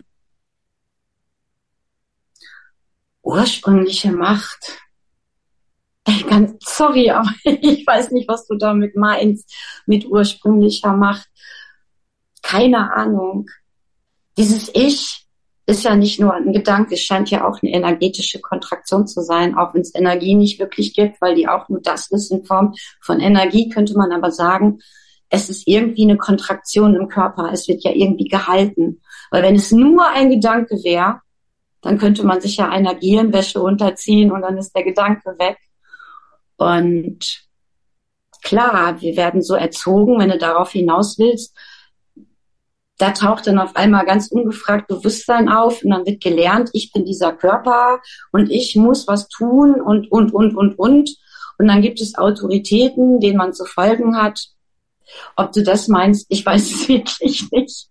Ursprüngliche Macht. Ey, ganz sorry, aber ich weiß nicht, was du damit meinst, mit ursprünglicher Macht. Keine Ahnung. Dieses Ich ist ja nicht nur ein Gedanke, es scheint ja auch eine energetische Kontraktion zu sein, auch wenn es Energie nicht wirklich gibt, weil die auch nur das ist in Form von Energie, könnte man aber sagen, es ist irgendwie eine Kontraktion im Körper, es wird ja irgendwie gehalten. Weil wenn es nur ein Gedanke wäre, dann könnte man sich ja einer Gehirnwäsche unterziehen und dann ist der Gedanke weg. Und klar, wir werden so erzogen, wenn du darauf hinaus willst, da taucht dann auf einmal ganz ungefragt Bewusstsein auf und dann wird gelernt, ich bin dieser Körper und ich muss was tun und, und, und, und, und. Und dann gibt es Autoritäten, denen man zu folgen hat. Ob du das meinst, ich weiß es wirklich nicht.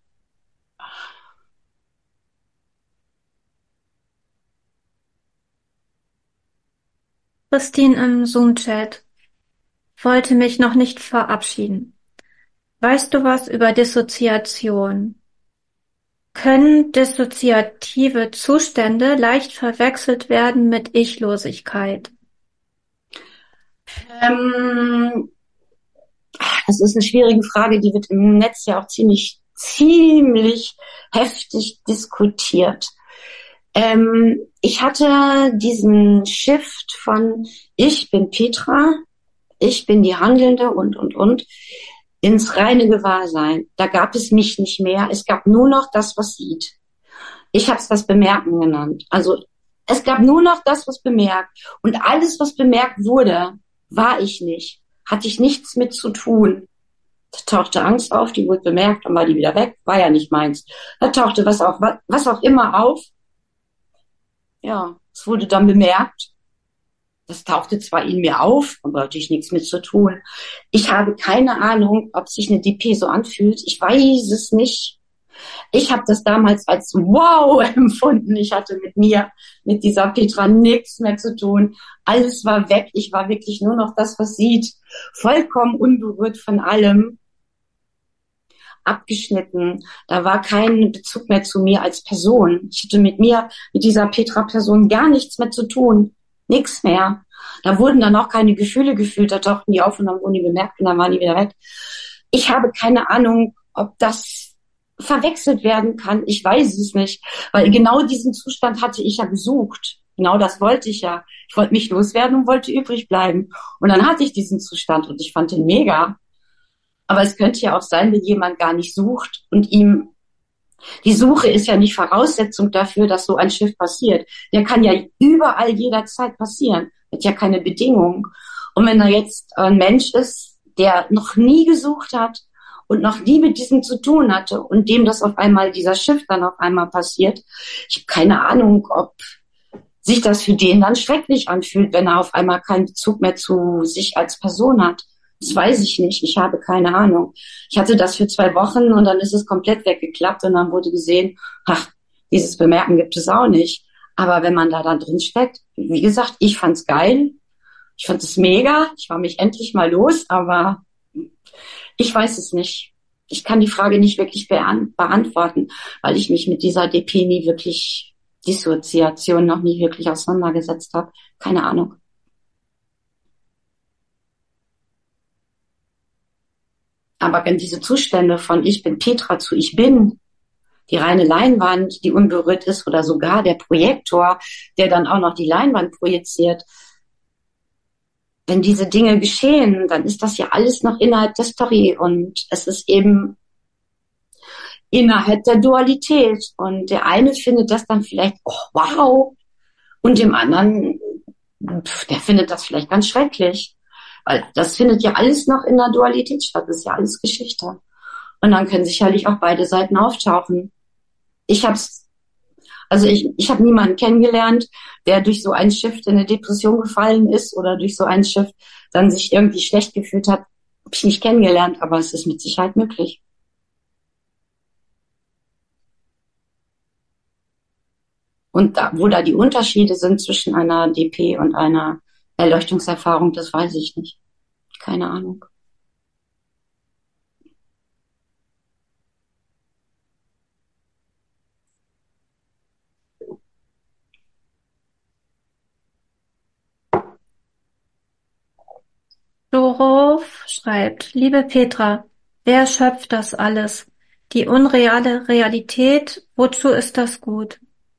Christine im Zoom-Chat. Wollte mich noch nicht verabschieden. Weißt du was über Dissoziation? Können dissoziative Zustände leicht verwechselt werden mit Ich-Losigkeit? Ähm, das ist eine schwierige Frage, die wird im Netz ja auch ziemlich, ziemlich heftig diskutiert. Ähm, ich hatte diesen Shift von ich bin Petra, ich bin die Handelnde und, und, und, ins reine Gewahrsein. Da gab es mich nicht mehr. Es gab nur noch das, was sieht. Ich habe es das Bemerken genannt. Also es gab nur noch das, was bemerkt. Und alles, was bemerkt wurde, war ich nicht. Hatte ich nichts mit zu tun. Da tauchte Angst auf, die wurde bemerkt, dann war die wieder weg. War ja nicht meins. Da tauchte was auch, was auch immer auf. Ja, es wurde dann bemerkt. Das tauchte zwar in mir auf, aber hatte ich nichts mit zu tun. Ich habe keine Ahnung, ob sich eine D P so anfühlt. Ich weiß es nicht. Ich habe das damals als wow empfunden. Ich hatte mit mir, mit dieser Petra nichts mehr zu tun. Alles war weg. Ich war wirklich nur noch das, was sieht. Vollkommen unberührt von allem. Abgeschnitten. Da war kein Bezug mehr zu mir als Person. Ich hatte mit mir, mit dieser Petra-Person gar nichts mehr zu tun. Nichts mehr. Da wurden dann auch keine Gefühle gefühlt. Da tauchten die auf und dann wurden die bemerkt und dann waren die wieder weg. Ich habe keine Ahnung, ob das verwechselt werden kann. Ich weiß es nicht. Weil genau diesen Zustand hatte ich ja gesucht. Genau das wollte ich ja. Ich wollte mich loswerden und wollte übrig bleiben. Und dann hatte ich diesen Zustand und ich fand ihn mega. Aber es könnte ja auch sein, wenn jemand gar nicht sucht und ihm, die Suche ist ja nicht Voraussetzung dafür, dass so ein Shift passiert. Der kann ja überall jederzeit passieren. Hat ja keine Bedingung. Und wenn da jetzt ein Mensch ist, der noch nie gesucht hat und noch nie mit diesem zu tun hatte und dem das auf einmal, dieser Shift dann auf einmal passiert, ich habe keine Ahnung, ob sich das für den dann schrecklich anfühlt, wenn er auf einmal keinen Bezug mehr zu sich als Person hat. Das weiß ich nicht. Ich habe keine Ahnung. Ich hatte das für zwei Wochen und dann ist es komplett weggeklappt und dann wurde gesehen, ach, dieses Bemerken gibt es auch nicht. Aber wenn man da dann drin steckt, wie gesagt, ich fand's geil. Ich fand es mega. Ich war mich endlich mal los, aber ich weiß es nicht. Ich kann die Frage nicht wirklich beantworten, weil ich mich mit dieser D P nie wirklich, Dissoziation noch nie wirklich auseinandergesetzt habe. Keine Ahnung. Aber wenn diese Zustände von ich bin Petra zu ich bin, die reine Leinwand, die unberührt ist, oder sogar der Projektor, der dann auch noch die Leinwand projiziert, wenn diese Dinge geschehen, dann ist das ja alles noch innerhalb der Story und es ist eben innerhalb der Dualität. Und der eine findet das dann vielleicht, oh wow, und dem anderen, der findet das vielleicht ganz schrecklich. Weil das findet ja alles noch in der Dualität statt. Das ist ja alles Geschichte. Und dann können sicherlich auch beide Seiten auftauchen. Ich hab's, also ich, ich habe niemanden kennengelernt, der durch so einen Shift in eine Depression gefallen ist oder durch so einen Shift dann sich irgendwie schlecht gefühlt hat. Hab ich nicht kennengelernt, aber es ist mit Sicherheit möglich. Und da, wo da die Unterschiede sind zwischen einer D P und einer Erleuchtungserfahrung, das weiß ich nicht. Keine Ahnung. Dorof schreibt, liebe Petra, wer schöpft das alles? Die unreale Realität, wozu ist das gut?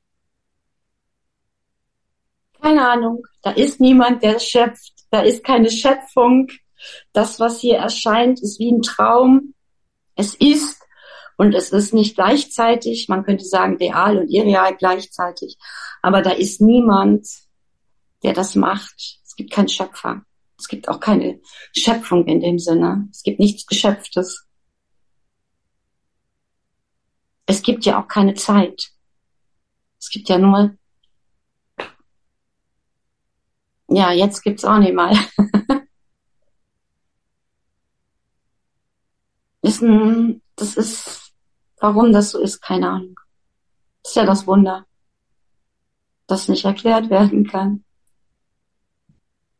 Keine Ahnung. Da ist niemand, der schöpft. Da ist keine Schöpfung. Das, was hier erscheint, ist wie ein Traum. Es ist und es ist nicht gleichzeitig. Man könnte sagen, real und irreal gleichzeitig. Aber da ist niemand, der das macht. Es gibt keinen Schöpfer. Es gibt auch keine Schöpfung in dem Sinne. Es gibt nichts Geschöpftes. Es gibt ja auch keine Zeit. Es gibt ja nur, ja, jetzt gibt's auch nicht mal. Ist ein, das ist, warum das so ist, keine Ahnung. Das ist ja das Wunder, das nicht erklärt werden kann.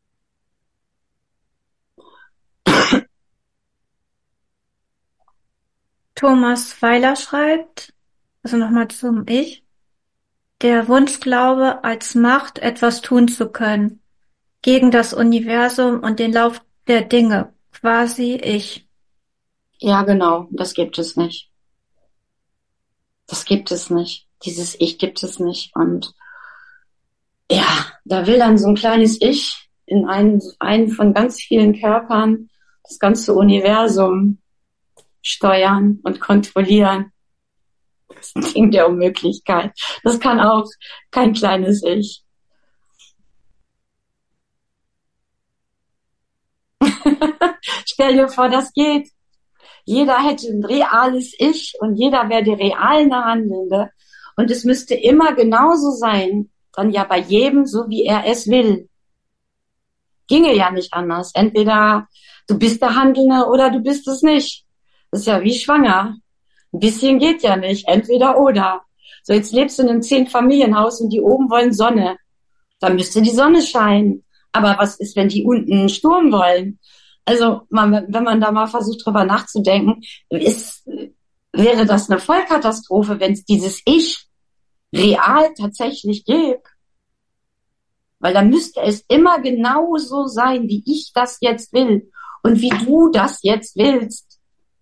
Thomas Weiler schreibt, also nochmal zum Ich, der Wunschglaube als Macht, etwas tun zu können, gegen das Universum und den Lauf der Dinge, quasi ich. Ja, genau, das gibt es nicht. Das gibt es nicht. Dieses Ich gibt es nicht. Und ja, da will dann so ein kleines Ich in einen, einen von ganz vielen Körpern das ganze Universum steuern und kontrollieren. Das ist ein Ding der Unmöglichkeit. Das kann auch kein kleines Ich. Stell dir vor, das geht. Jeder hätte ein reales Ich und jeder wäre der reale Handelnde. Und es müsste immer genauso sein. Dann ja bei jedem, so wie er es will. Ginge ja nicht anders. Entweder du bist der Handelnde oder du bist es nicht. Das ist ja wie schwanger. Ein bisschen geht ja nicht. Entweder oder. So, jetzt lebst du in einem Zehn-Familienhaus und die oben wollen Sonne. Dann müsste die Sonne scheinen. Aber was ist, wenn die unten einen Sturm wollen? Also, man, wenn man da mal versucht, drüber nachzudenken, ist, wäre das eine Vollkatastrophe, wenn es dieses Ich real tatsächlich gäbe. Weil dann müsste es immer genauso sein, wie ich das jetzt will und wie du das jetzt willst.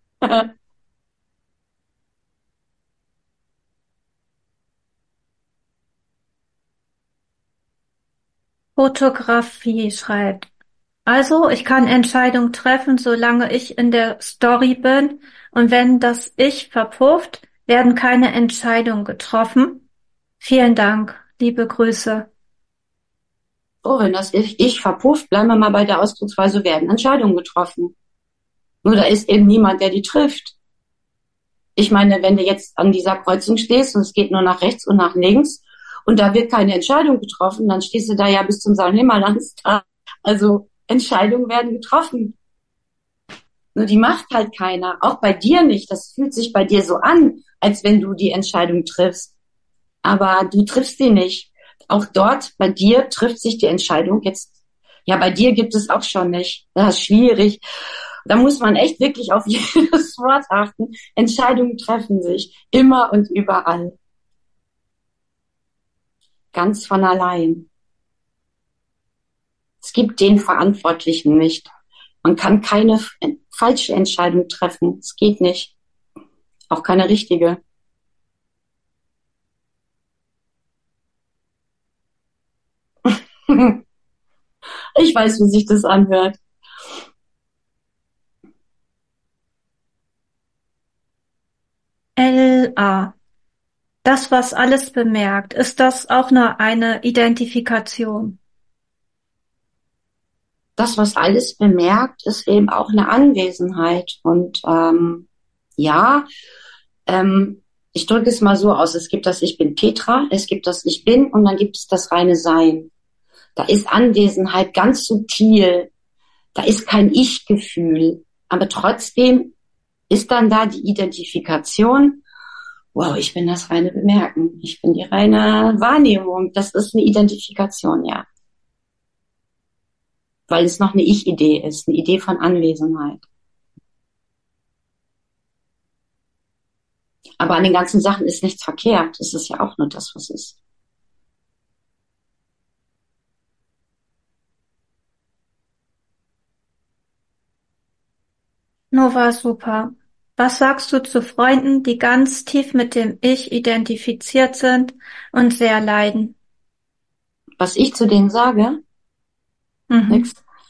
Fotografie schreibt. Also, ich kann Entscheidungen treffen, solange ich in der Story bin. Und wenn das Ich verpufft, werden keine Entscheidungen getroffen. Vielen Dank. Liebe Grüße. Oh, wenn das Ich, ich verpufft, bleiben wir mal bei der Ausdrucksweise, werden Entscheidungen getroffen. Nur da ist eben niemand, der die trifft. Ich meine, wenn du jetzt an dieser Kreuzung stehst und es geht nur nach rechts und nach links und da wird keine Entscheidung getroffen, dann stehst du da ja bis zum Sankt Nimmerlandstag. Also Entscheidungen werden getroffen. Nur die macht halt keiner. Auch bei dir nicht. Das fühlt sich bei dir so an, als wenn du die Entscheidung triffst. Aber du triffst sie nicht. Auch dort bei dir trifft sich die Entscheidung jetzt. Ja, bei dir gibt es auch schon nicht. Das ist schwierig. Da muss man echt wirklich auf jedes Wort achten. Entscheidungen treffen sich immer und überall. Ganz von allein. Es gibt den Verantwortlichen nicht. Man kann keine falsche Entscheidung treffen. Es geht nicht. Auch keine richtige. Ich weiß, wie sich das anhört. L A. Das, was alles bemerkt, ist das auch nur eine Identifikation? Das, was alles bemerkt, ist eben auch eine Anwesenheit. Und ähm, ja, ähm, ich drücke es mal so aus. Es gibt das Ich bin Petra, es gibt das Ich bin und dann gibt es das reine Sein. Da ist Anwesenheit ganz subtil. Da ist kein Ich-Gefühl. Aber trotzdem ist dann da die Identifikation. Wow, ich bin das reine Bemerken. Ich bin die reine Wahrnehmung. Das ist eine Identifikation, ja. Weil es noch eine Ich-Idee ist, eine Idee von Anwesenheit. Aber an den ganzen Sachen ist nichts verkehrt. Es ist ja auch nur das, was ist. Nova super. Was sagst du zu Freunden, die ganz tief mit dem Ich identifiziert sind und sehr leiden? Was ich zu denen sage? Mhm. Nix.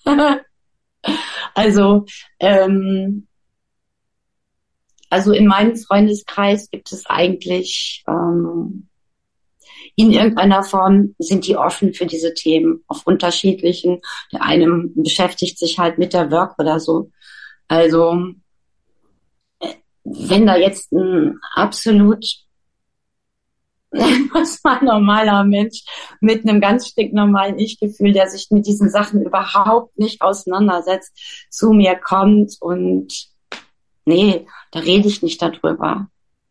Also, ähm, also in meinem Freundeskreis gibt es eigentlich ähm, in irgendeiner Form sind die offen für diese Themen auf unterschiedlichen. Der eine beschäftigt sich halt mit der Work oder so. Also wenn da jetzt ein absolut was mal normaler Mensch mit einem ganz stinknormalen Ich-Gefühl, der sich mit diesen Sachen überhaupt nicht auseinandersetzt, zu mir kommt und nee, da rede ich nicht darüber.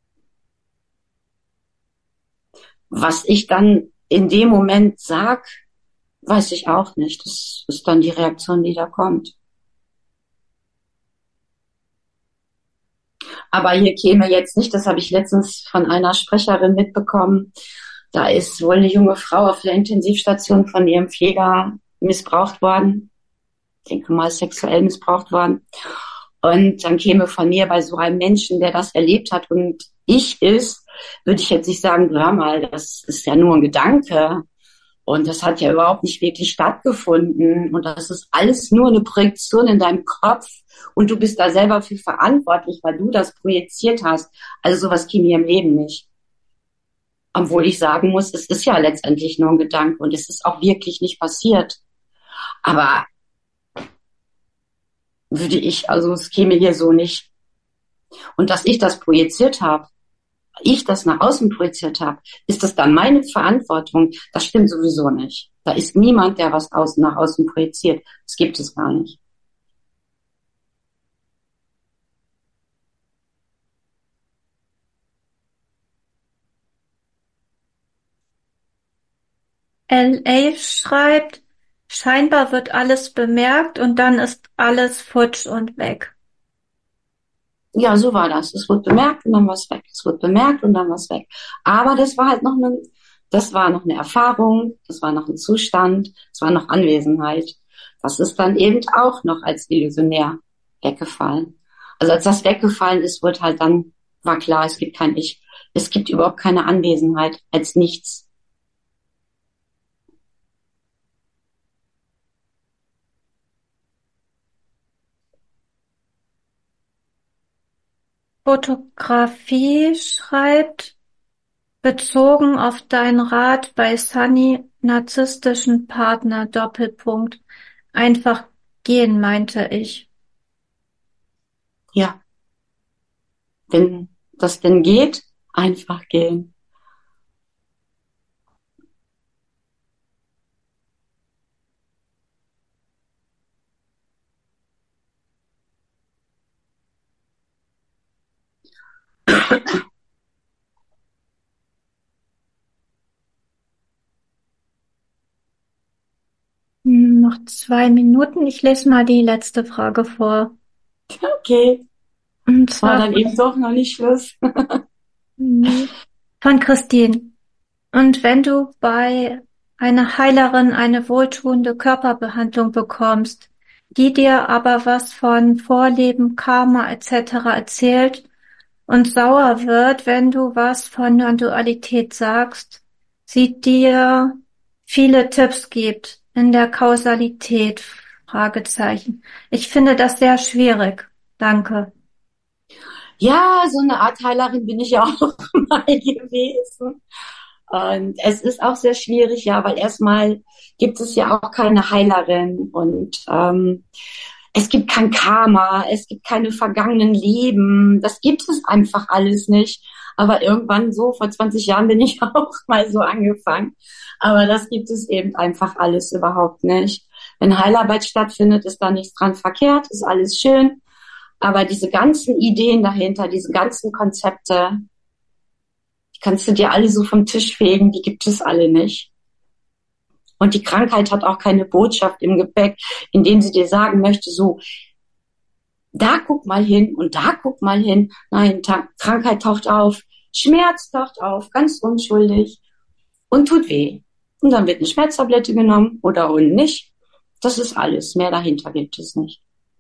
Was ich dann in dem Moment sag, weiß ich auch nicht. Das ist dann die Reaktion, die da kommt. Aber hier käme jetzt nicht, das habe ich letztens von einer Sprecherin mitbekommen, da ist wohl eine junge Frau auf der Intensivstation von ihrem Pfleger missbraucht worden. Ich denke mal sexuell missbraucht worden. Und dann käme von mir bei so einem Menschen, der das erlebt hat und ich ist, würde ich jetzt nicht sagen, hör mal, das ist ja nur ein Gedanke. Und das hat ja überhaupt nicht wirklich stattgefunden. Und das ist alles nur eine Projektion in deinem Kopf. Und du bist da selber für verantwortlich, weil du das projiziert hast. Also sowas käme mir im Leben nicht. Obwohl ich sagen muss, es ist ja letztendlich nur ein Gedanke und es ist auch wirklich nicht passiert. Aber würde ich, also es käme hier so nicht. Und dass ich das projiziert habe, ich das nach außen projiziert habe, ist das dann meine Verantwortung? Das stimmt sowieso nicht. Da ist niemand, der was außen nach außen projiziert. Das gibt es gar nicht. L A schreibt, scheinbar wird alles bemerkt und dann ist alles futsch und weg. Ja, so war das. Es wurde bemerkt und dann war es weg. Es wurde bemerkt und dann war es weg. Aber das war halt noch eine, das war noch eine Erfahrung, das war noch ein Zustand, das war noch Anwesenheit. Das ist dann eben auch noch als illusionär weggefallen. Also als das weggefallen ist, wird halt dann, war klar, es gibt kein Ich. Es gibt überhaupt keine Anwesenheit als nichts. Fotografie schreibt, bezogen auf deinen Rat bei Sunny, narzisstischen Partner, Doppelpunkt. Einfach gehen, meinte ich. Ja, wenn das denn geht, einfach gehen. Hm, noch zwei Minuten. Ich lese mal die letzte Frage vor. Okay, Und war zwar dann eben doch noch nicht Schluss. hm, von Christine. Und wenn du bei einer Heilerin eine wohltuende Körperbehandlung bekommst, die dir aber was von Vorleben, Karma et cetera erzählt und sauer wird, wenn du was von Non-Dualität sagst, sie dir viele Tipps gibt in der Kausalität, Fragezeichen. Ich finde das sehr schwierig. Danke. Ja, so eine Art Heilerin bin ich ja auch mal gewesen. Und es ist auch sehr schwierig, ja, weil erstmal gibt es ja auch keine Heilerin und ähm, es gibt kein Karma, es gibt keine vergangenen Leben. Das gibt es einfach alles nicht. Aber irgendwann so, vor zwanzig Jahren bin ich auch mal so angefangen. Aber das gibt es eben einfach alles überhaupt nicht. Wenn Heilarbeit stattfindet, ist da nichts dran verkehrt, ist alles schön. Aber diese ganzen Ideen dahinter, diese ganzen Konzepte, die kannst du dir alle so vom Tisch fegen, die gibt es alle nicht. Und die Krankheit hat auch keine Botschaft im Gepäck, indem sie dir sagen möchte, so, da guck mal hin und da guck mal hin. Nein, Ta- Krankheit taucht auf, Schmerz taucht auf, ganz unschuldig und tut weh. Und dann wird eine Schmerztablette genommen oder und nicht. Das ist alles. Mehr dahinter gibt es nicht.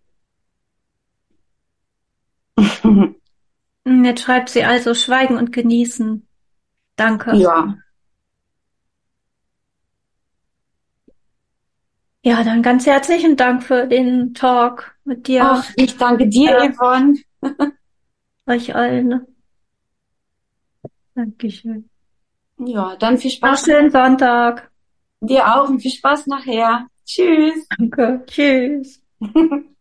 Jetzt schreibt sie also schweigen und genießen. Danke. Ja. Ja, dann ganz herzlichen Dank für den Talk mit dir, Ach, ich danke dir, äh, Yvonne. euch allen. Dankeschön. Ja, dann viel Noch Spaß. schönen Sonntag. Dir auch und viel Spaß nachher. Tschüss. Danke. Tschüss.